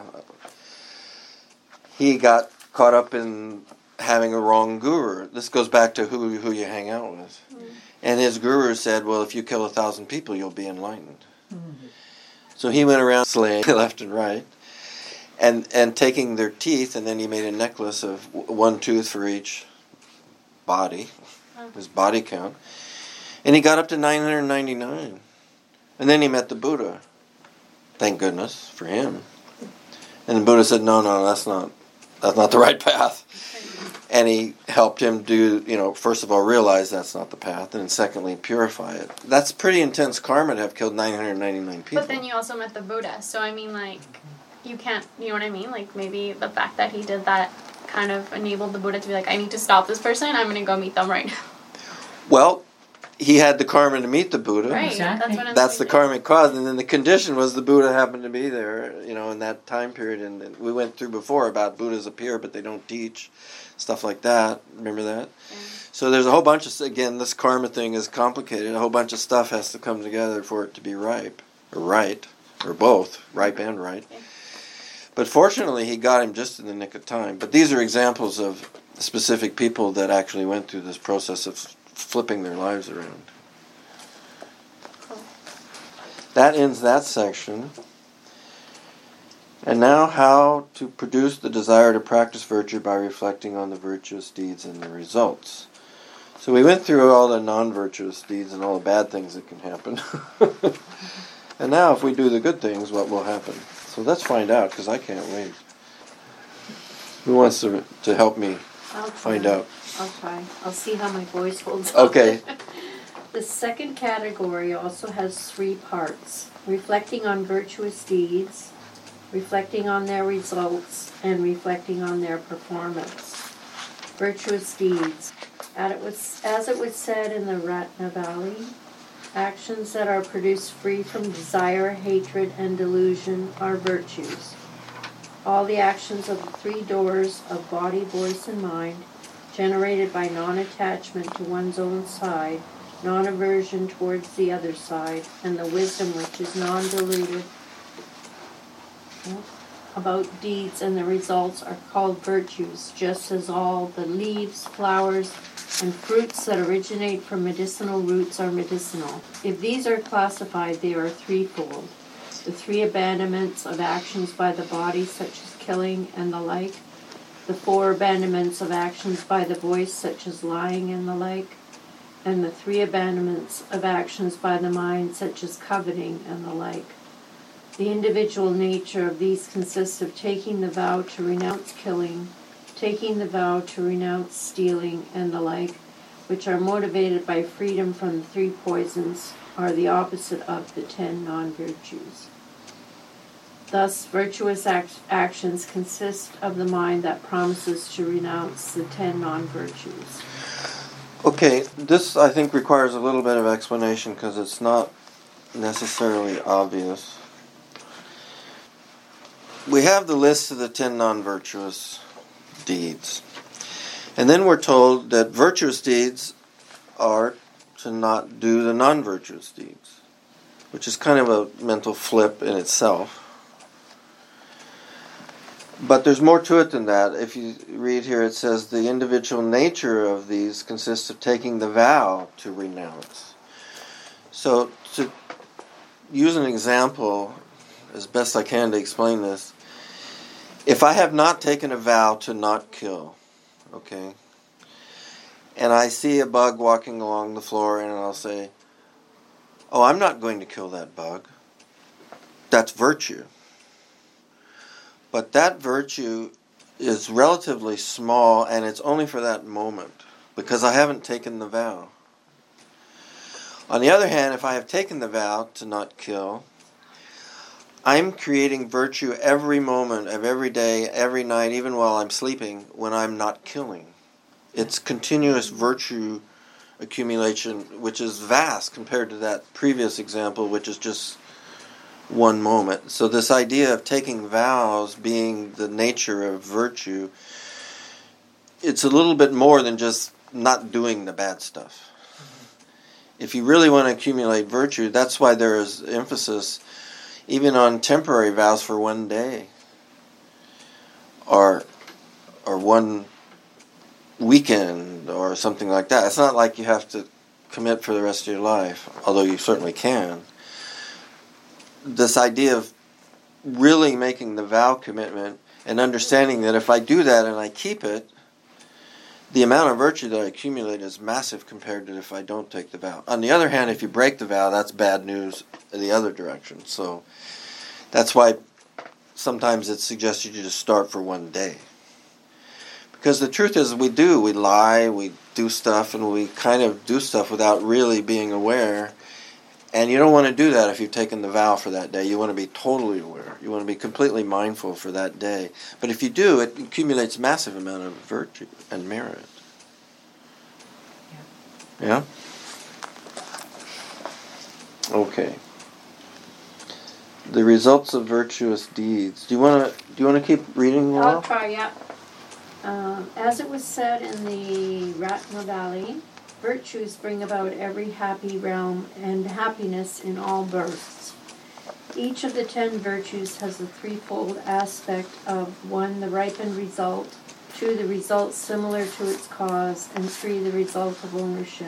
he got caught up in having a wrong guru. This goes back to who you hang out with. Mm-hmm. And his guru said, well, if you kill 1,000 people, you'll be enlightened. Mm-hmm. So he went around slaying left and right and taking their teeth, and then he made a necklace of 1 tooth for each body, his body count. And he got up to 999. And then he met the Buddha. Thank goodness for him. And the Buddha said, no, that's not the right path. And he helped him do, first of all, realize that's not the path, and then secondly, purify it. That's pretty intense karma to have killed 999 people. But then you also met the Buddha, so I mean, you can't, you know what I mean? Maybe the fact that he did that kind of enabled the Buddha to be like, I need to stop this person, I'm going to go meet them right now. Well, he had the karma to meet the Buddha. Right, exactly. That's the karmic cause, and then the condition was the Buddha happened to be there, in that time period. And we went through before about Buddhas appear, but they don't teach, stuff like that. Remember that? Yeah. So there's a whole bunch of, again, this karma thing is complicated. A whole bunch of stuff has to come together for it to be ripe, or right, or both, ripe and right. Yeah. But fortunately, he got him just in the nick of time. But these are examples of specific people that actually went through this process of flipping their lives around. Cool. That ends that section. And now how to produce the desire to practice virtue by reflecting on the virtuous deeds and the results. So we went through all the non-virtuous deeds and all the bad things that can happen. And now if we do the good things, what will happen? So let's find out, because I can't wait. Who wants to help me find out? I'll try. I'll see how my voice holds up. Okay. The second category also has 3 parts: reflecting on virtuous deeds, reflecting on their results, and reflecting on their performance. Virtuous deeds. As it was said in the Ratnavali, actions that are produced free from desire, hatred, and delusion are virtues. All the actions of the 3 doors of body, voice, and mind, generated by non-attachment to one's own side, non-aversion towards the other side, and the wisdom which is non-deluded about deeds and the results are called virtues, just as all the leaves, flowers, and fruits that originate from medicinal roots are medicinal. If these are classified, they are threefold. The 3 abandonments of actions by the body, such as killing and the like. The 4 abandonments of actions by the voice, such as lying and the like. And the 3 abandonments of actions by the mind, such as coveting and the like. The individual nature of these consists of taking the vow to renounce killing, taking the vow to renounce stealing and the like, which are motivated by freedom from the 3 poisons, are the opposite of the 10 non-virtues. Thus, virtuous actions consist of the mind that promises to renounce the 10 non-virtues. Okay, this I think requires a little bit of explanation because it's not necessarily obvious. We have the list of the 10 non-virtuous deeds. And then we're told that virtuous deeds are to not do the non-virtuous deeds. which is kind of a mental flip in itself. But there's more to it than that. If you read here, it says the individual nature of these consists of taking the vow to renounce. So to use an example, as best I can to explain this, if I have not taken a vow to not kill, okay, and I see a bug walking along the floor and I'll say, oh, I'm not going to kill that bug. That's virtue. But that virtue is relatively small, and it's only for that moment, because I haven't taken the vow. On the other hand, if I have taken the vow to not kill, I'm creating virtue every moment of every day, every night, even while I'm sleeping, when I'm not killing. It's continuous virtue accumulation, which is vast compared to that previous example, which is just one moment. So this idea of taking vows being the nature of virtue, it's a little bit more than just not doing the bad stuff. If you really want to accumulate virtue, that's why there is emphasis even on temporary vows for one day or one weekend or something like that. It's not like you have to commit for the rest of your life, although you certainly can. This idea of really making the vow commitment and understanding that if I do that and I keep it, the amount of virtue that I accumulate is massive compared to if I don't take the vow. On the other hand, if you break the vow, that's bad news in the other direction. So that's why sometimes it's suggested you just start for one day. Because the truth is we lie, we do stuff, and we kind of do stuff without really being aware. And you don't want to do that if you've taken the vow for that day. You want to be totally aware. You want to be completely mindful for that day. But if you do, it accumulates massive amount of virtue and merit. Yeah? Okay. The results of virtuous deeds. Do you want to keep reading, Laura? I'll try, yeah. As it was said in the Ratnavali, virtues bring about every happy realm and happiness in all births. Each of the 10 virtues has a threefold aspect of 1, the ripened result, 2, the result similar to its cause, and 3, the result of ownership.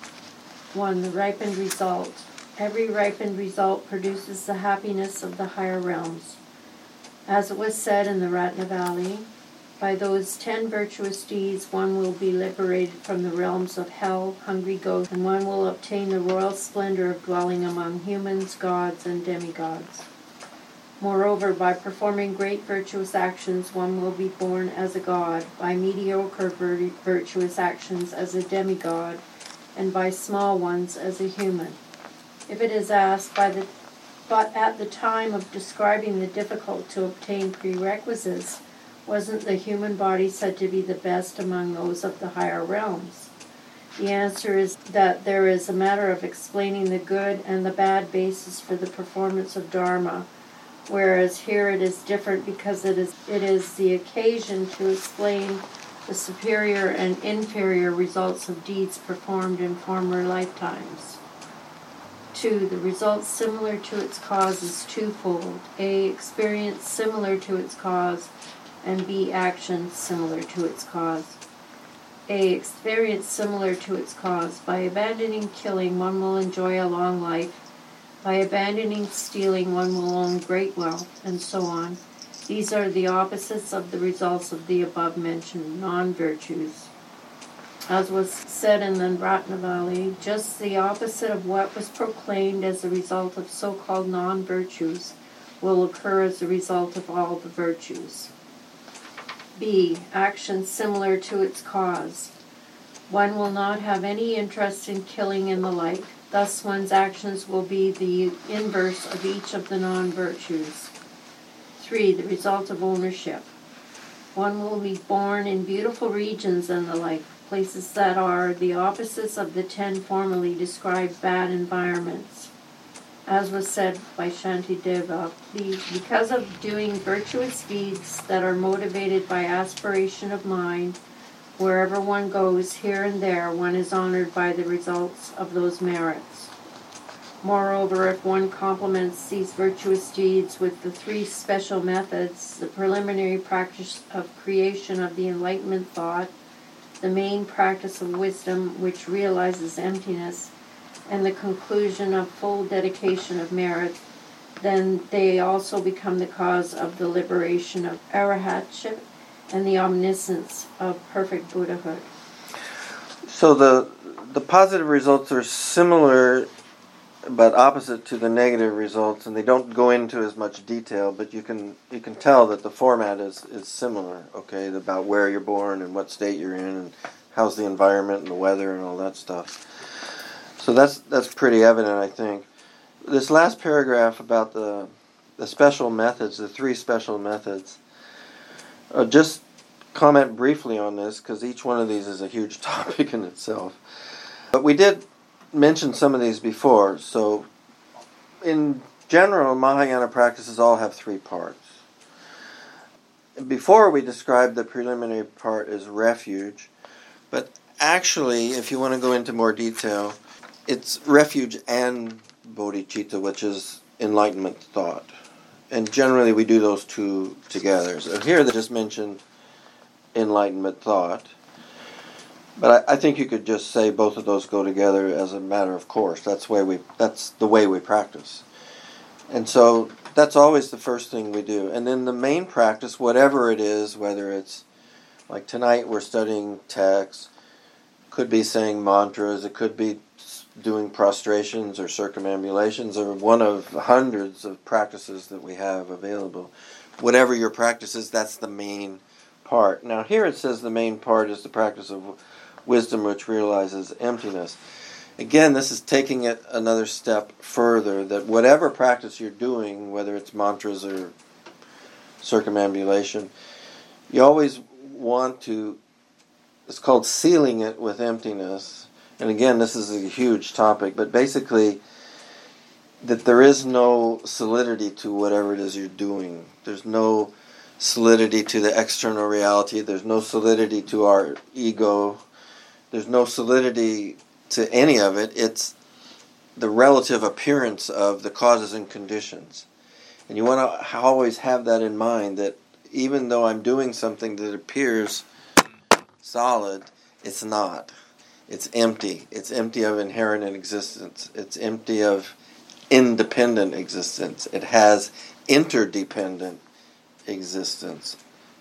1, the ripened result. Every ripened result produces the happiness of the higher realms. As it was said in the Ratnavali, by those 10 virtuous deeds, one will be liberated from the realms of hell, hungry ghosts, and one will obtain the royal splendor of dwelling among humans, gods, and demigods. Moreover, by performing great virtuous actions, one will be born as a god, by mediocre virtuous actions as a demigod, and by small ones as a human. If it is asked, but at the time of describing the difficult to obtain prerequisites, wasn't the human body said to be the best among those of the higher realms? The answer is that there is a matter of explaining the good and the bad basis for the performance of Dharma, whereas here it is different because it is the occasion to explain the superior and inferior results of deeds performed in former lifetimes. 2. The result similar to its cause is twofold. A. Experience similar to its cause, and B. Action similar to its cause. A. Experience similar to its cause. By abandoning killing, one will enjoy a long life. By abandoning stealing, one will own great wealth, and so on. These are the opposites of the results of the above-mentioned non-virtues. As was said in the Ratnavali, just the opposite of what was proclaimed as a result of so-called non-virtues will occur as a result of all the virtues. B. Action similar to its cause. One will not have any interest in killing and the like. Thus one's actions will be the inverse of each of the non-virtues. 3. The result of ownership. One will be born in beautiful regions and the like, places that are the opposites of the 10 formerly described bad environments. As was said by Shantideva, because of doing virtuous deeds that are motivated by aspiration of mind, wherever one goes, here and there, one is honored by the results of those merits. Moreover, if one complements these virtuous deeds with the 3 special methods, the preliminary practice of creation of the enlightenment thought, the main practice of wisdom which realizes emptiness, and the conclusion of full dedication of merit, then they also become the cause of the liberation of arahatship and the omniscience of perfect Buddhahood. So the positive results are similar but opposite to the negative results, and they don't go into as much detail, but you can tell that the format is similar, okay, about where you're born and what state you're in and how's the environment and the weather and all that stuff. So that's pretty evident, I think. This last paragraph about the special methods, the 3 special methods, just comment briefly on this because each one of these is a huge topic in itself. But we did mentioned some of these before. So in general, Mahayana practices all have 3 parts. Before we described the preliminary part as refuge, but actually, if you want to go into more detail, it's refuge and bodhicitta, which is enlightenment thought. And generally we do those 2 together. So here they just mentioned enlightenment thought. But I think you could just say both of those go together as a matter of course. That's the way we practice. And so that's always the first thing we do. And then the main practice, whatever it is, whether it's like tonight we're studying texts, could be saying mantras, it could be doing prostrations or circumambulations, or one of hundreds of practices that we have available. Whatever your practice is, that's the main part. Now here it says the main part is the practice of wisdom which realizes emptiness. Again, this is taking it another step further, that whatever practice you're doing, whether it's mantras or circumambulation, you always want to, it's called sealing it with emptiness. And again, this is a huge topic, but basically that there is no solidity to whatever it is you're doing. There's no solidity to the external reality. There's no solidity to our ego. There's no solidity to any of it. It's the relative appearance of the causes and conditions. And you want to always have that in mind, that even though I'm doing something that appears solid, it's not. It's empty. It's empty of inherent existence. It's empty of independent existence. It has interdependent existence.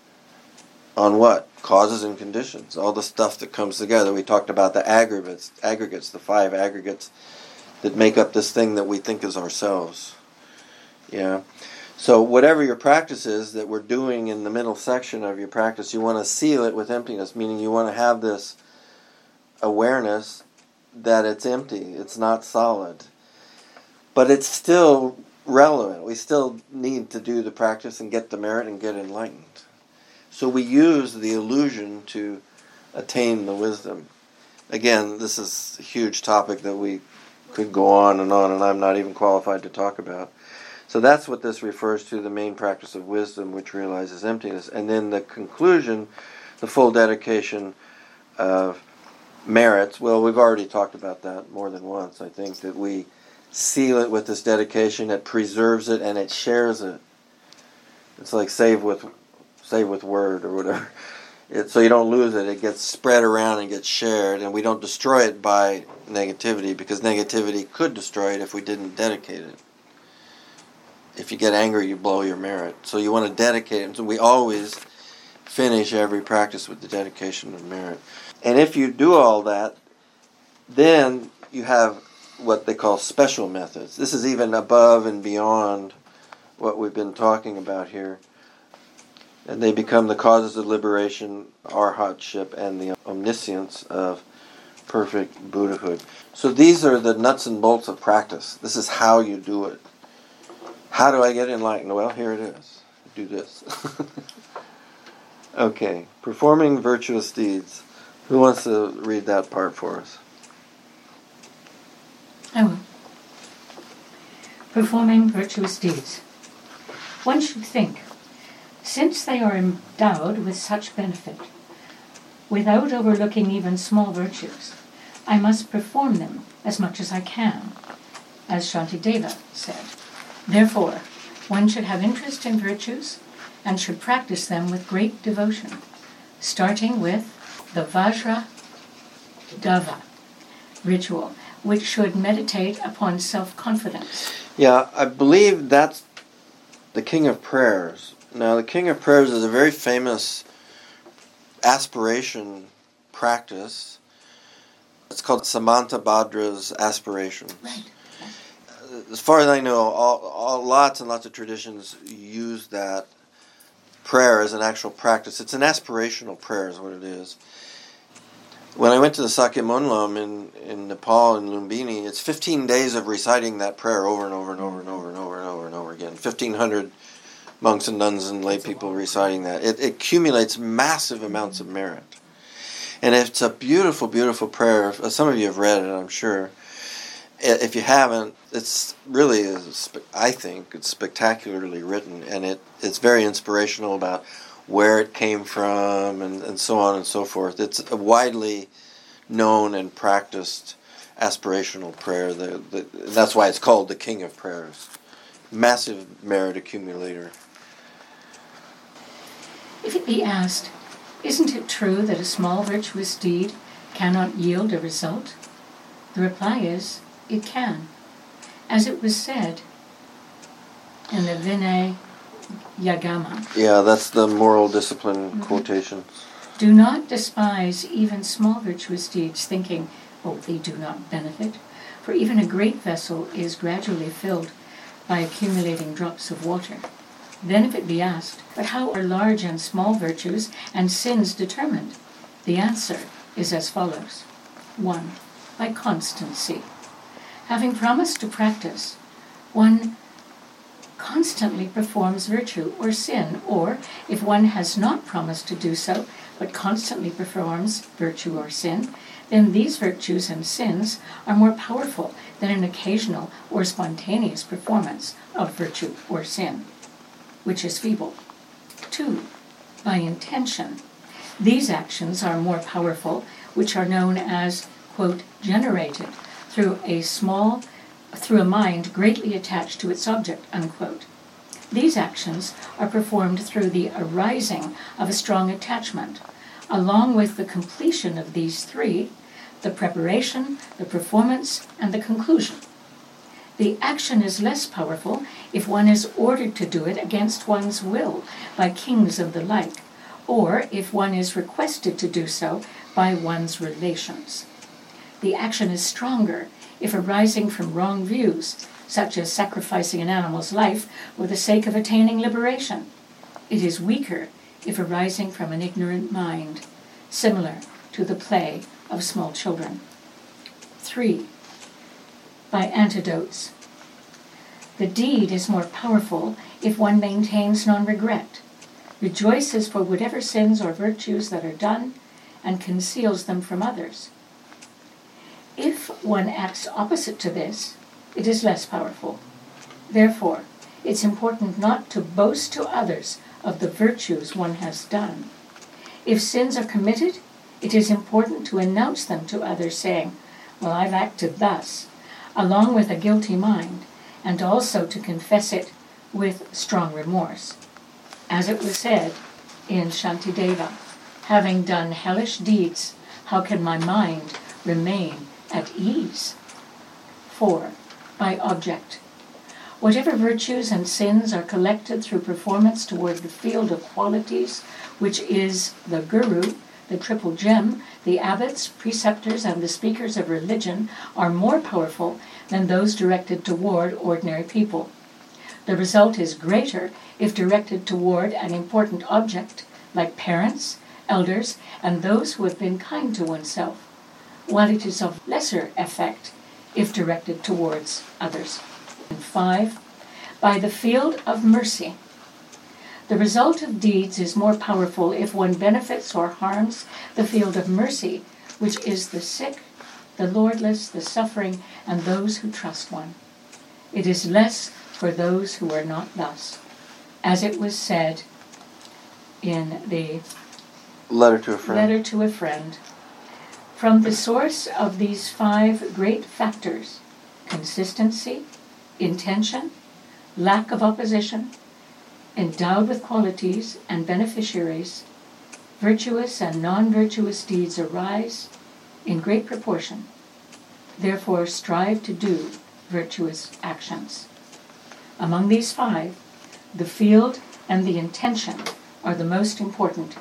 On what? Causes and conditions. All the stuff that comes together. We talked about the aggregates, the 5 aggregates that make up this thing that we think is ourselves. Yeah. So whatever your practice is that we're doing in the middle section of your practice, you want to seal it with emptiness, meaning you want to have this awareness that it's empty, it's not solid. But it's still relevant. We still need to do the practice and get the merit and get enlightened. So we use the illusion to attain the wisdom. Again, this is a huge topic that we could go on, and I'm not even qualified to talk about. So that's what this refers to, the main practice of wisdom, which realizes emptiness. And then the conclusion, the full dedication of merits. Well, we've already talked about that more than once. I think that we seal it with this dedication. It preserves it and it shares it. It's like save with word or whatever. So you don't lose it. It gets spread around and gets shared, and we don't destroy it by negativity, because negativity could destroy it if we didn't dedicate it. If you get angry, you blow your merit. So you want to dedicate it. So we always finish every practice with the dedication of merit. And if you do all that, then you have what they call special methods. This is even above and beyond what we've been talking about here. And they become the causes of liberation, arhatship, and the omniscience of perfect Buddhahood. So these are the nuts and bolts of practice. This is how you do it. How do I get enlightened? Well, here it is. Do this. Okay, performing virtuous deeds. Who wants to read that part for us? I will. Performing virtuous deeds. One should think, since they are endowed with such benefit, without overlooking even small virtues, I must perform them as much as I can, as Shantideva said. Therefore, one should have interest in virtues and should practice them with great devotion, starting with the Vajra Dava ritual, which should meditate upon self-confidence. Yeah, I believe that's the King of Prayers. Now, the King of Prayers is a very famous aspiration practice. It's called Samanta Bhadra's aspiration. Right. As far as I know, lots and lots of traditions use that prayer as an actual practice. It's an aspirational prayer is what it is. When I went to the Sakyamunlam in Nepal, in Lumbini, it's 15 days of reciting that prayer over and over and over and over and over and over and over again. 1,500 monks and nuns and lay people reciting that. It accumulates massive amounts of merit. And it's a beautiful, beautiful prayer. Some of you have read it, I'm sure. If you haven't, it's really, I think, it's spectacularly written, and it's very inspirational about where it came from and so on and so forth. It's a widely known and practiced aspirational prayer. That's why it's called the King of Prayers. Massive merit accumulator. If it be asked, isn't it true that a small virtuous deed cannot yield a result? The reply is, it can. As it was said in the Vinay Yagama. Yeah, that's the moral discipline quotation. Do not despise even small virtuous deeds, thinking, oh, they do not benefit. For even a great vessel is gradually filled by accumulating drops of water. Then if it be asked, but how are large and small virtues and sins determined? The answer is as follows. 1. By constancy. Having promised to practice, one constantly performs virtue or sin, or if one has not promised to do so, but constantly performs virtue or sin, then these virtues and sins are more powerful than an occasional or spontaneous performance of virtue or sin, which is feeble. 2. By intention. These actions are more powerful, which are known as, quote, generated through a mind greatly attached to its object, unquote. These actions are performed through the arising of a strong attachment. Along with the completion of these three, the preparation, the performance, and the conclusion. The action is less powerful if one is ordered to do it against one's will by kings and the like, or if one is requested to do so by one's relations. The action is stronger if arising from wrong views, such as sacrificing an animal's life for the sake of attaining liberation. It is weaker if arising from an ignorant mind, similar to the play of small children. 3. By antidotes. The deed is more powerful if one maintains non-regret, rejoices for whatever sins or virtues that are done, and conceals them from others. If one acts opposite to this, it is less powerful. Therefore, it's important not to boast to others of the virtues one has done. If sins are committed, it is important to announce them to others, saying, well, I've acted thus, along with a guilty mind, and also to confess it with strong remorse. As it was said in Shantideva, having done hellish deeds, how can my mind remain at ease? 4. By object. Whatever virtues and sins are collected through performance toward the field of qualities, which is the Guru, the triple gem, the abbots, preceptors, and the speakers of religion, are more powerful than those directed toward ordinary people. The result is greater if directed toward an important object, like parents, elders, and those who have been kind to oneself, while it is of lesser effect if directed towards others. And 5. By the field of mercy. The result of deeds is more powerful if one benefits or harms the field of mercy, which is the sick, the lordless, the suffering, and those who trust one. It is less for those who are not thus. As it was said in the Letter to a Friend. From the source of these 5 great factors, consistency, intention, lack of opposition, endowed with qualities and beneficiaries, virtuous and non-virtuous deeds arise in great proportion. Therefore, strive to do virtuous actions. Among these 5, the field and the intention are the most important.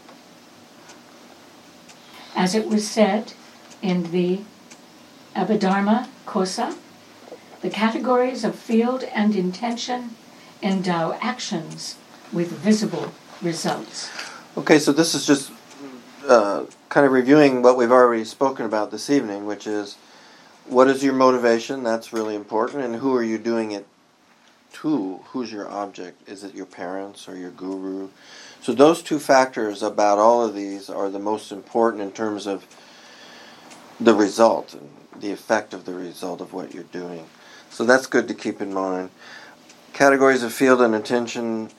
As it was said in the Abhidharma Kosa, the categories of field and intention endow actions with visible results. Okay, so this is just kind of reviewing what we've already spoken about this evening, which is what is your motivation? That's really important. And who are you doing it to? Who's your object? Is it your parents or your guru? So those 2 factors about all of these are the most important in terms of the result and the effect of the result of what you're doing. So that's good to keep in mind. Categories of field and intention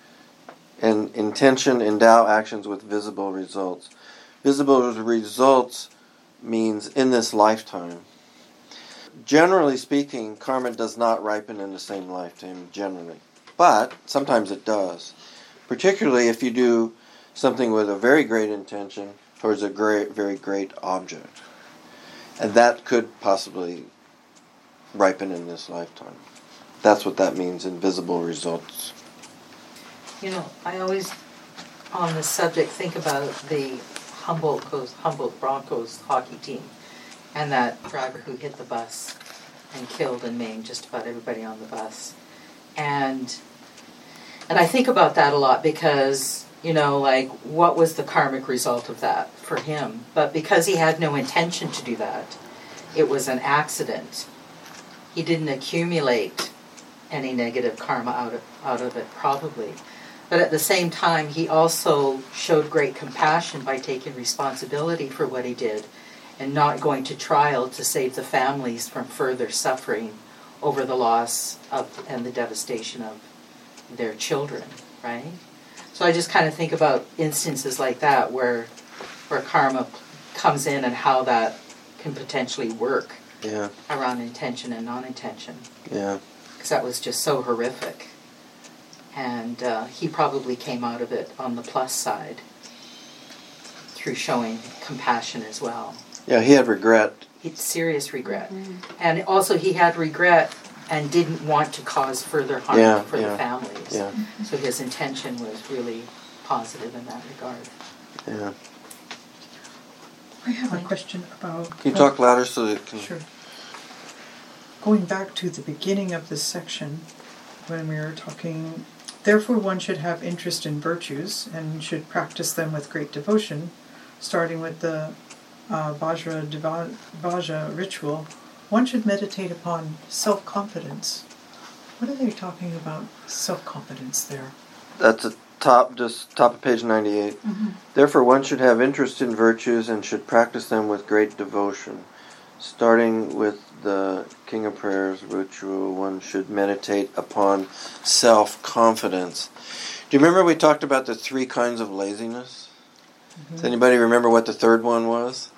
endow actions with visible results. Visible results means in this lifetime. Generally speaking, karma does not ripen in the same lifetime, generally. But sometimes it does. Particularly if you do something with a very great intention towards a very great object. And that could possibly ripen in this lifetime. That's what that means, invisible results. You know, I always, on this subject, think about the Humboldt Broncos hockey team and that driver who hit the bus and killed and maimed just about everybody on the bus. And I think about that a lot because, you know, like, what was the karmic result of that for him? But because he had no intention to do that, it was an accident. He didn't accumulate any negative karma out of it, probably. But at the same time, he also showed great compassion by taking responsibility for what he did and not going to trial to save the families from further suffering over the loss of and the devastation of their children, right? So I just kind of think about instances like that where karma comes in and how that can potentially work around intention and non-intention. Yeah. Because that was just so horrific. And he probably came out of it on the plus side through showing compassion as well. Yeah, he had regret. Serious regret. Mm-hmm. And also he had regret and didn't want to cause further harm for the families. Yeah. So his intention was really positive in that regard. Yeah. I have a question about... Can you talk louder so that it can... Sure. Going back to the beginning of this section, when we were talking, therefore one should have interest in virtues and should practice them with great devotion, starting with the Vajra ritual, one should meditate upon self-confidence. What are they talking about self-confidence there? That's at top of page 98. Mm-hmm. Therefore one should have interest in virtues and should practice them with great devotion. Starting with the King of Prayers ritual, one should meditate upon self-confidence. Do you remember we talked about the 3 kinds of laziness? Mm-hmm. Does anybody remember what the 3rd one was?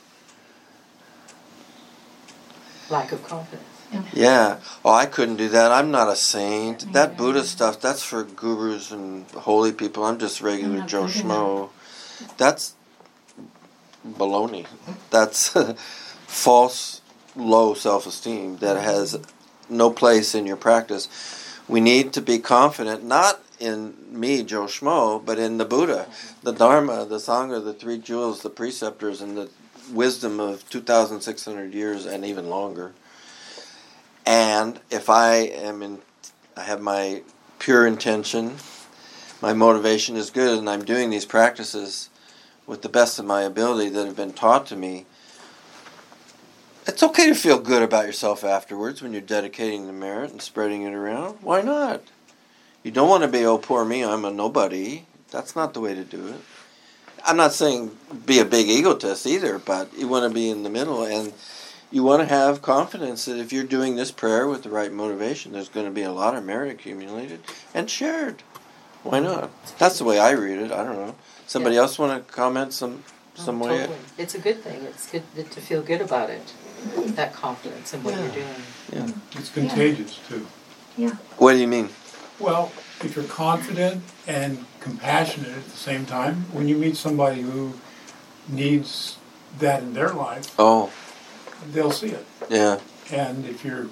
Lack of confidence. Yeah. Oh, I couldn't do that. I'm not a saint. That Buddha stuff, that's for gurus and holy people. I'm just regular Joe Schmo. That's baloney. That's false, low self-esteem that has no place in your practice. We need to be confident, not in me, Joe Schmo, but in the Buddha, the Dharma, the Sangha, the 3 jewels, the preceptors, and the wisdom of 2,600 years and even longer. And if I have my pure intention, my motivation is good, and I'm doing these practices with the best of my ability that have been taught to me, it's okay to feel good about yourself afterwards when you're dedicating the merit and spreading it around. Why not? You don't want to be, oh, poor me, I'm a nobody. That's not the way to do it. I'm not saying be a big egotist either, but you want to be in the middle, and you want to have confidence that if you're doing this prayer with the right motivation, there's going to be a lot of merit accumulated and shared. Why not? That's the way I read it. I don't know. Somebody else want to comment some way. Totally. It's a good thing. It's good to feel good about it. That confidence in what Yeah. you're doing. Yeah. It's contagious too. Yeah. What do you mean? Well, if you're confident and compassionate at the same time, when you meet somebody who needs that in their life, Oh, they'll see it. yeah. And if you're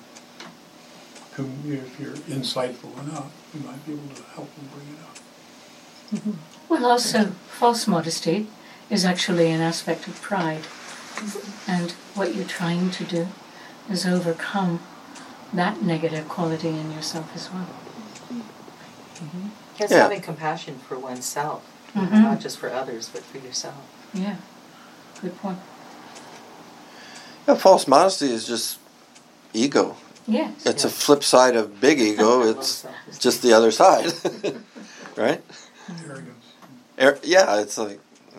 insightful enough, you might be able to help them bring it up. Well, also, false modesty is actually an aspect of pride. And what you're trying to do is overcome that negative quality in yourself as well. It's Yeah. having compassion for oneself, Mhm. not just for others, but for yourself. Yeah, good point. Yeah, false modesty is just ego. Yes. It's a flip side of big ego. Low It's self-esteem. just the other side, right? Arrogance. Yeah, it's like.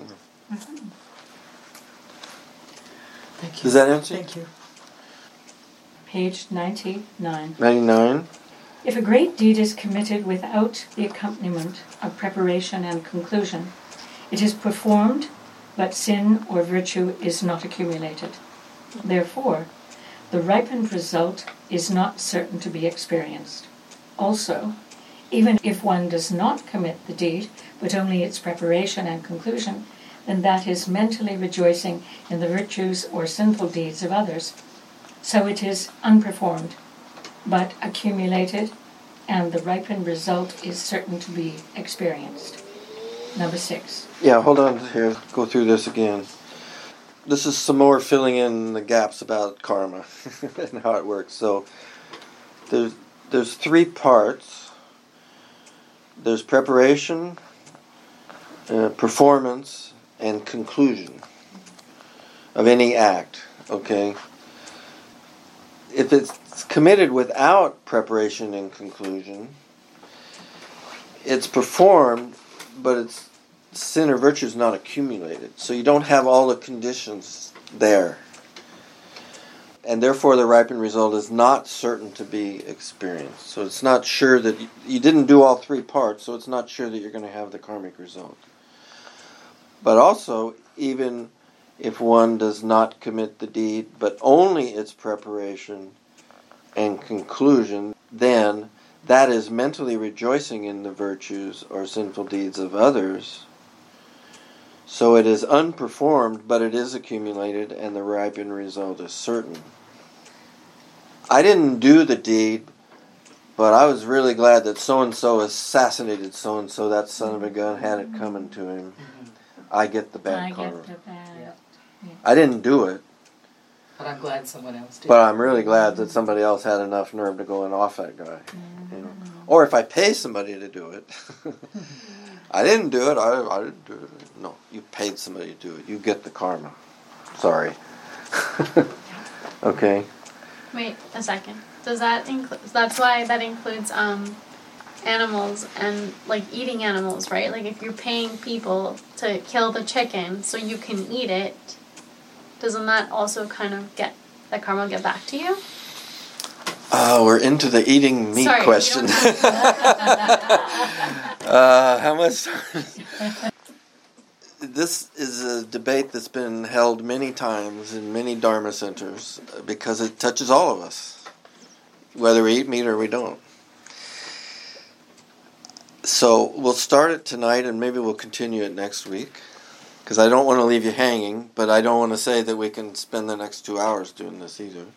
Thank you. Does that answer? Thank you. Page 99. 99. If a great deed is committed without the accompaniment of preparation and conclusion, it is performed, but sin or virtue is not accumulated. Therefore, the ripened result is not certain to be experienced. Also, even if one does not commit the deed, but only its preparation and conclusion, then that is mentally rejoicing in the virtues or sinful deeds of others. So it is unperformed, but accumulated, and the ripened result is certain to be experienced. Number 6. Yeah, hold on here. Go through this again. This is some more filling in the gaps about karma and how it works. So there's 3 parts. There's preparation, performance, and conclusion of any act. Okay. If it's committed without preparation and conclusion, it's performed, but it's sin or virtue is not accumulated. So you don't have all the conditions there. And therefore the ripened result is not certain to be experienced. So it's not sure that you didn't do all 3 parts, so it's not sure that you're going to have the karmic result. But also, even if one does not commit the deed, but only its preparation and conclusion, then that is mentally rejoicing in the virtues or sinful deeds of others. So it is unperformed, but it is accumulated, and the ripened result is certain. I didn't do the deed, but I was really glad that so-and-so assassinated so-and-so. That son of a gun had it coming to him. I get the bad karma. Yeah. I didn't do it, But I'm glad someone else did. but I'm really glad that somebody else had enough nerve to go and off that guy. You know? Or if I pay somebody to do it. I didn't do it. I didn't do it. No, you paid somebody to do it. You get the karma. Sorry. Okay. Wait a second. Does that include? That's why that includes animals and like eating animals, right? Like if you're paying people to kill the chicken so you can eat it, doesn't that also kind of get that karma get back to you? We're into the eating meat Sorry, you question. don't- How much? This is a debate that's been held many times in many Dharma centers because it touches all of us, whether we eat meat or we don't. So we'll start it tonight and maybe we'll continue it next week because I don't want to leave you hanging, but I don't want to say that we can spend the next 2 hours doing this either.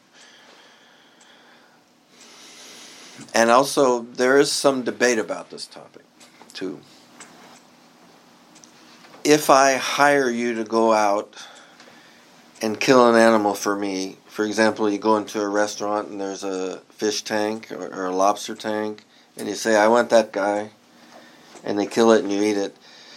And also, there is some debate about this topic, too. If I hire you to go out and kill an animal for me, for example, you go into a restaurant and there's a fish tank or a lobster tank, and you say, I want that guy, and they kill it and you eat it,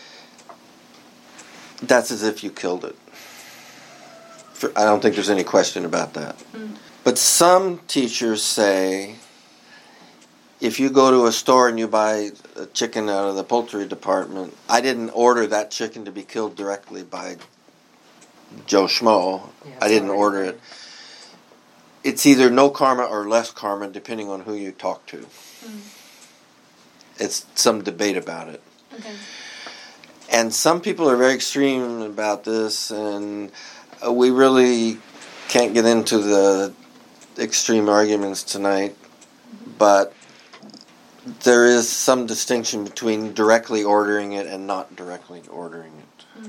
that's as if you killed it. I don't think there's any question about that. But some teachers say, if you go to a store and you buy a chicken out of the poultry department, I didn't order that chicken to be killed directly by Joe Schmo. Yeah, I didn't sorry. order it. It's either no karma or less karma, depending on who you talk to. It's some debate about it. Okay. And some people are very extreme about this, and we really can't get into the extreme arguments tonight, but there is some distinction between directly ordering it and not directly ordering it.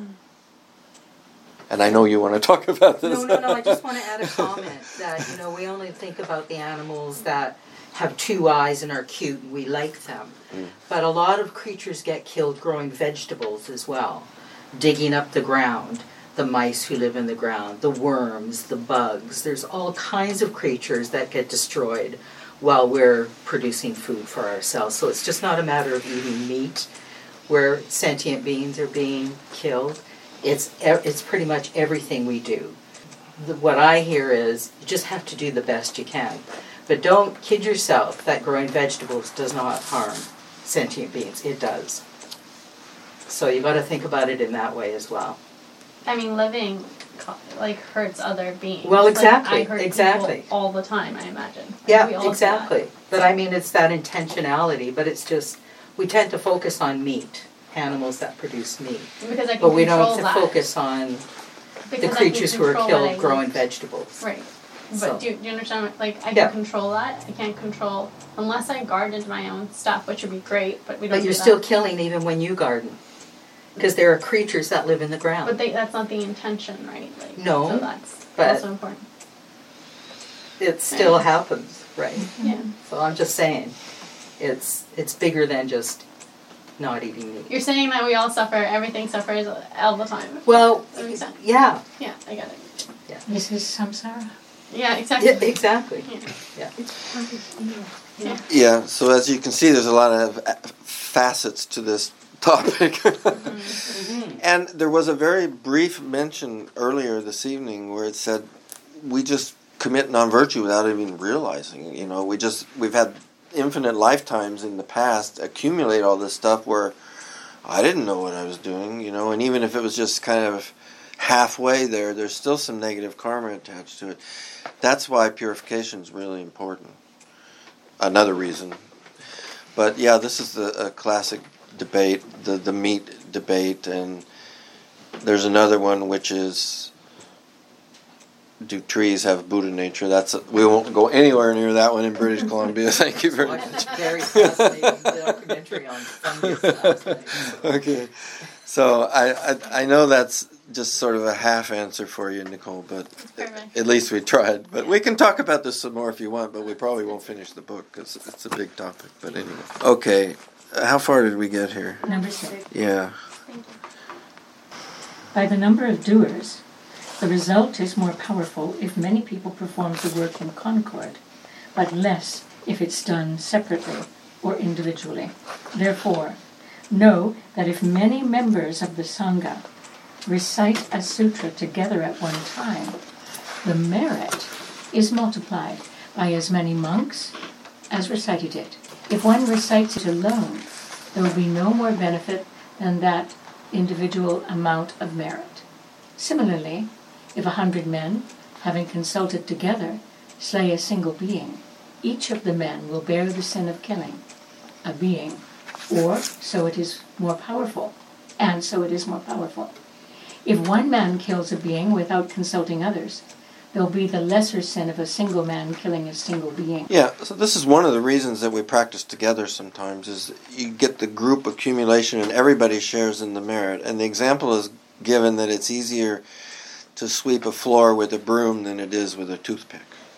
And I know you want to talk about this. No, I just want to add a comment that, we only think about the animals that have 2 eyes and are cute and we like them. But a lot of creatures get killed growing vegetables as well, digging up the ground. The mice who live in the ground, the worms, the bugs. There's all kinds of creatures that get destroyed while we're producing food for ourselves. So it's just not a matter of eating meat where sentient beings are being killed. It's pretty much everything we do. What I hear is you just have to do the best you can. But don't kid yourself that growing vegetables does not harm sentient beings. It does. So you got to think about it in that way as well. I mean, living hurts other beings. Well, exactly, I hurt exactly. people all the time, I imagine. Yeah, we all exactly. But I mean, it's that intentionality. But it's just we tend to focus on meat, animals that produce meat, because I can but we control don't that. Focus on the Because creatures who are killed I growing eat. vegetables. Right. But So. do you understand? I Yeah. can control that. I can't control unless I gardened my own stuff, which would be great. But we don't. But do you're that. still killing even when you garden, because there are creatures that live in the ground. But that's not the intention, right? No, So that's but- also important. It still happens, right? Yeah. So I'm just saying, it's bigger than just not eating meat. You're saying that we all suffer. Everything suffers all the time. Well, That makes sense. yeah, Yeah, I get it. This is samsara. Yeah, exactly. yeah, exactly. Yeah. Yeah, so as you can see, there's a lot of facets to this topic. And there was a very brief mention earlier this evening where it said we just commit non-virtue without even realizing it. We've had infinite lifetimes in the past accumulate all this stuff where I didn't know what I was doing, and even if it was just kind of halfway there's still some negative karma attached to it. That's why purification is really important. Another reason. But yeah, this is a classic debate, the meat debate, and there's another one which is, do trees have Buddha nature? We won't go anywhere near that one in British Columbia. Thank you very much. Watched a very fascinating documentary on fungus last night. Okay, so I know that's just sort of a half answer for you, Nicole, but Perfect. at least we tried. But we can talk about this some more if you want, but we probably won't finish the book because it's a big topic. But anyway, okay, how far did we get here? Number 6. Yeah. By the number of doers, the result is more powerful if many people perform the work in concord, but less if it's done separately or individually. Therefore, know that if many members of the Sangha recite a sutra together at one time, the merit is multiplied by as many monks as recited it. If one recites it alone, there will be no more benefit than that individual amount of merit. Similarly, if 100 men, having consulted together, slay a single being, each of the men will bear the sin of killing a being, or so it is more powerful, and so it is more powerful. If one man kills a being without consulting others, there'll be the lesser sin of a single man killing a single being. Yeah, so this is one of the reasons that we practice together sometimes, is you get the group accumulation and everybody shares in the merit. And the example is given that it's easier to sweep a floor with a broom than it is with a toothpick.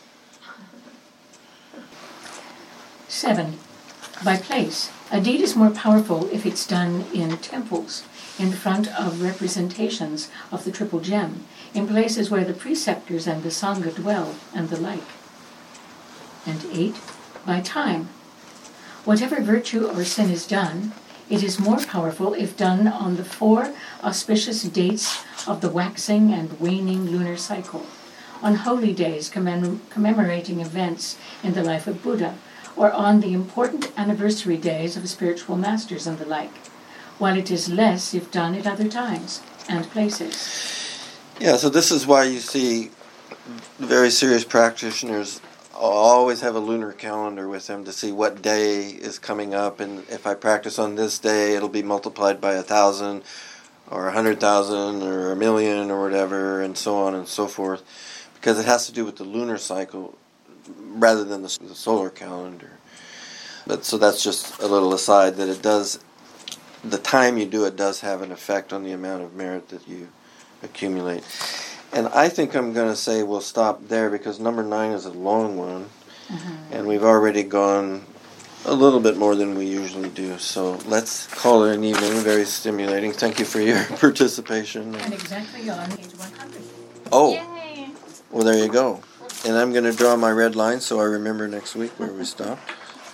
7. By place, a deed is more powerful if it's done in temples, in front of representations of the Triple Gem, in places where the preceptors and the Sangha dwell, and the like. And 8. By time, whatever virtue or sin is done, it is more powerful if done on the 4 auspicious dates of the waxing and waning lunar cycle, on holy days commemorating events in the life of Buddha, or on the important anniversary days of spiritual masters and the like, while it is less if done at other times and places. Yeah, so this is why you see very serious practitioners always have a lunar calendar with them to see what day is coming up, and if I practice on this day, it'll be multiplied by 1,000, or 100,000 or a million or whatever, and so on and so forth, because it has to do with the lunar cycle rather than the solar calendar. But so that's just a little aside, that it does, the time you do it does have an effect on the amount of merit that you accumulate. And I think I'm going to say we'll stop there, because number 9 is a long one, and we've already gone a little bit more than we usually do. So let's call it an evening. Very stimulating. Thank you for your participation. And exactly on page 100. Oh, Yay! well, there you go. And I'm going to draw my red line so I remember next week where we stopped.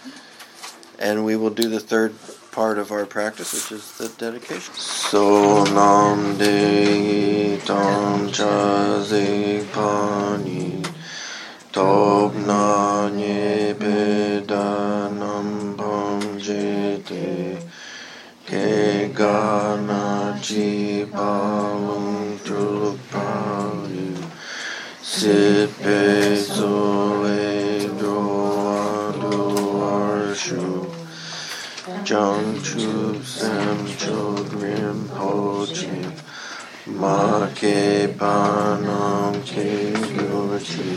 And we will do the third part of our practice, which is the dedication. So nam de tam cha zik pani top na nye pe da nam pam je te ke ga na chi pa lung tu pa yu sit pe so le do a do ar shu Jung Chup Sam Chod Rim Po Chip Ma Ke Panam Ke Gyo Chip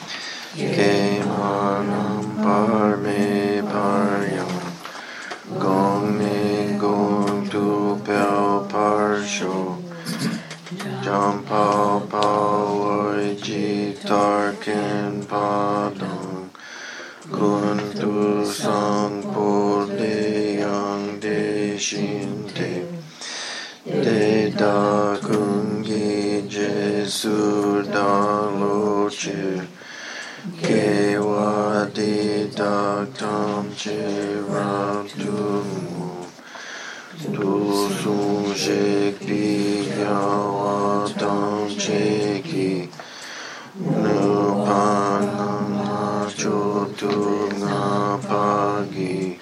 Ke Manam Par Me Par Yam Gong Ne Gong Tu Pel Par Sho Jam Pao Pao Wai Ji Tar Ken Pa Dong Kun Tu Sang Po De Yang De Shin Te De Da Kun Gi Je Su Da Lo Che Ke Wa Di Da Tam Che Ra Tu Mu Tu Su Shek Di Ya Wa Tam Che Ki Nu Pa Nam Na Cho Tu Na Pa Gi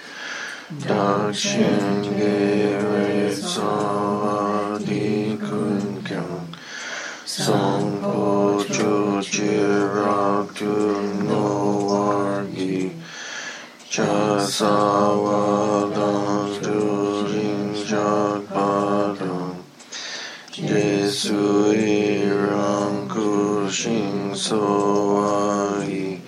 Dakshin Ge Re Sa Di Kun Kyang Song Po Cho Chi Ra Tu No War Gi Cha Sa Wa Dan Tu Jing Jat Pa Dong Je Su I Rang Ku Shing So Wa Yi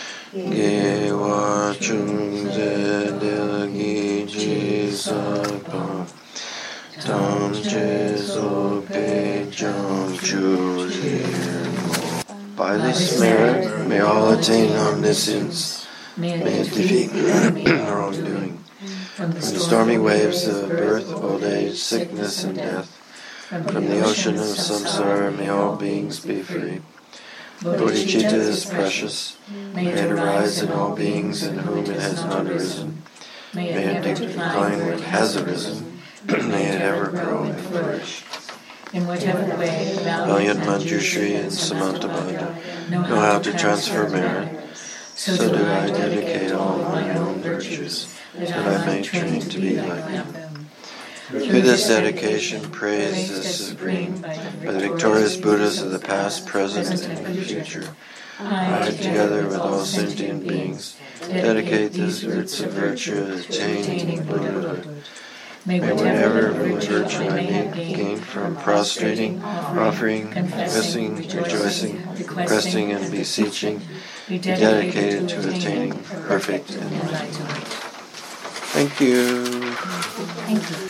Ge Wa Chung Ze Del Gi Ji Sa Pa Tam Je So Pe Jang Chu Ji. By this merit may all attain omniscience, may it defeat wrongdoing. From the stormy waves of birth, old age, sickness, and death, from the ocean of samsara, may all beings be free. Bodhicitta is precious. May it arise in all beings in whom it has not arisen. May it decline where it has arisen. May it ever grow and flourish. In whatever way the Valiant Manjushri and Samantabhadra know how to transfer merit. So do I dedicate all my own virtues, that I may train to be like them. Through this dedication, praise the Supreme, by the victorious Buddhas of the past, present, and future. I, together with all sentient beings, dedicate this virtue attaining Buddhahood. May whatever virtue I may gain from prostrating, offering, confessing, rejoicing, requesting, and beseeching, be dedicated to attaining perfect enlightenment. Thank you. Thank you.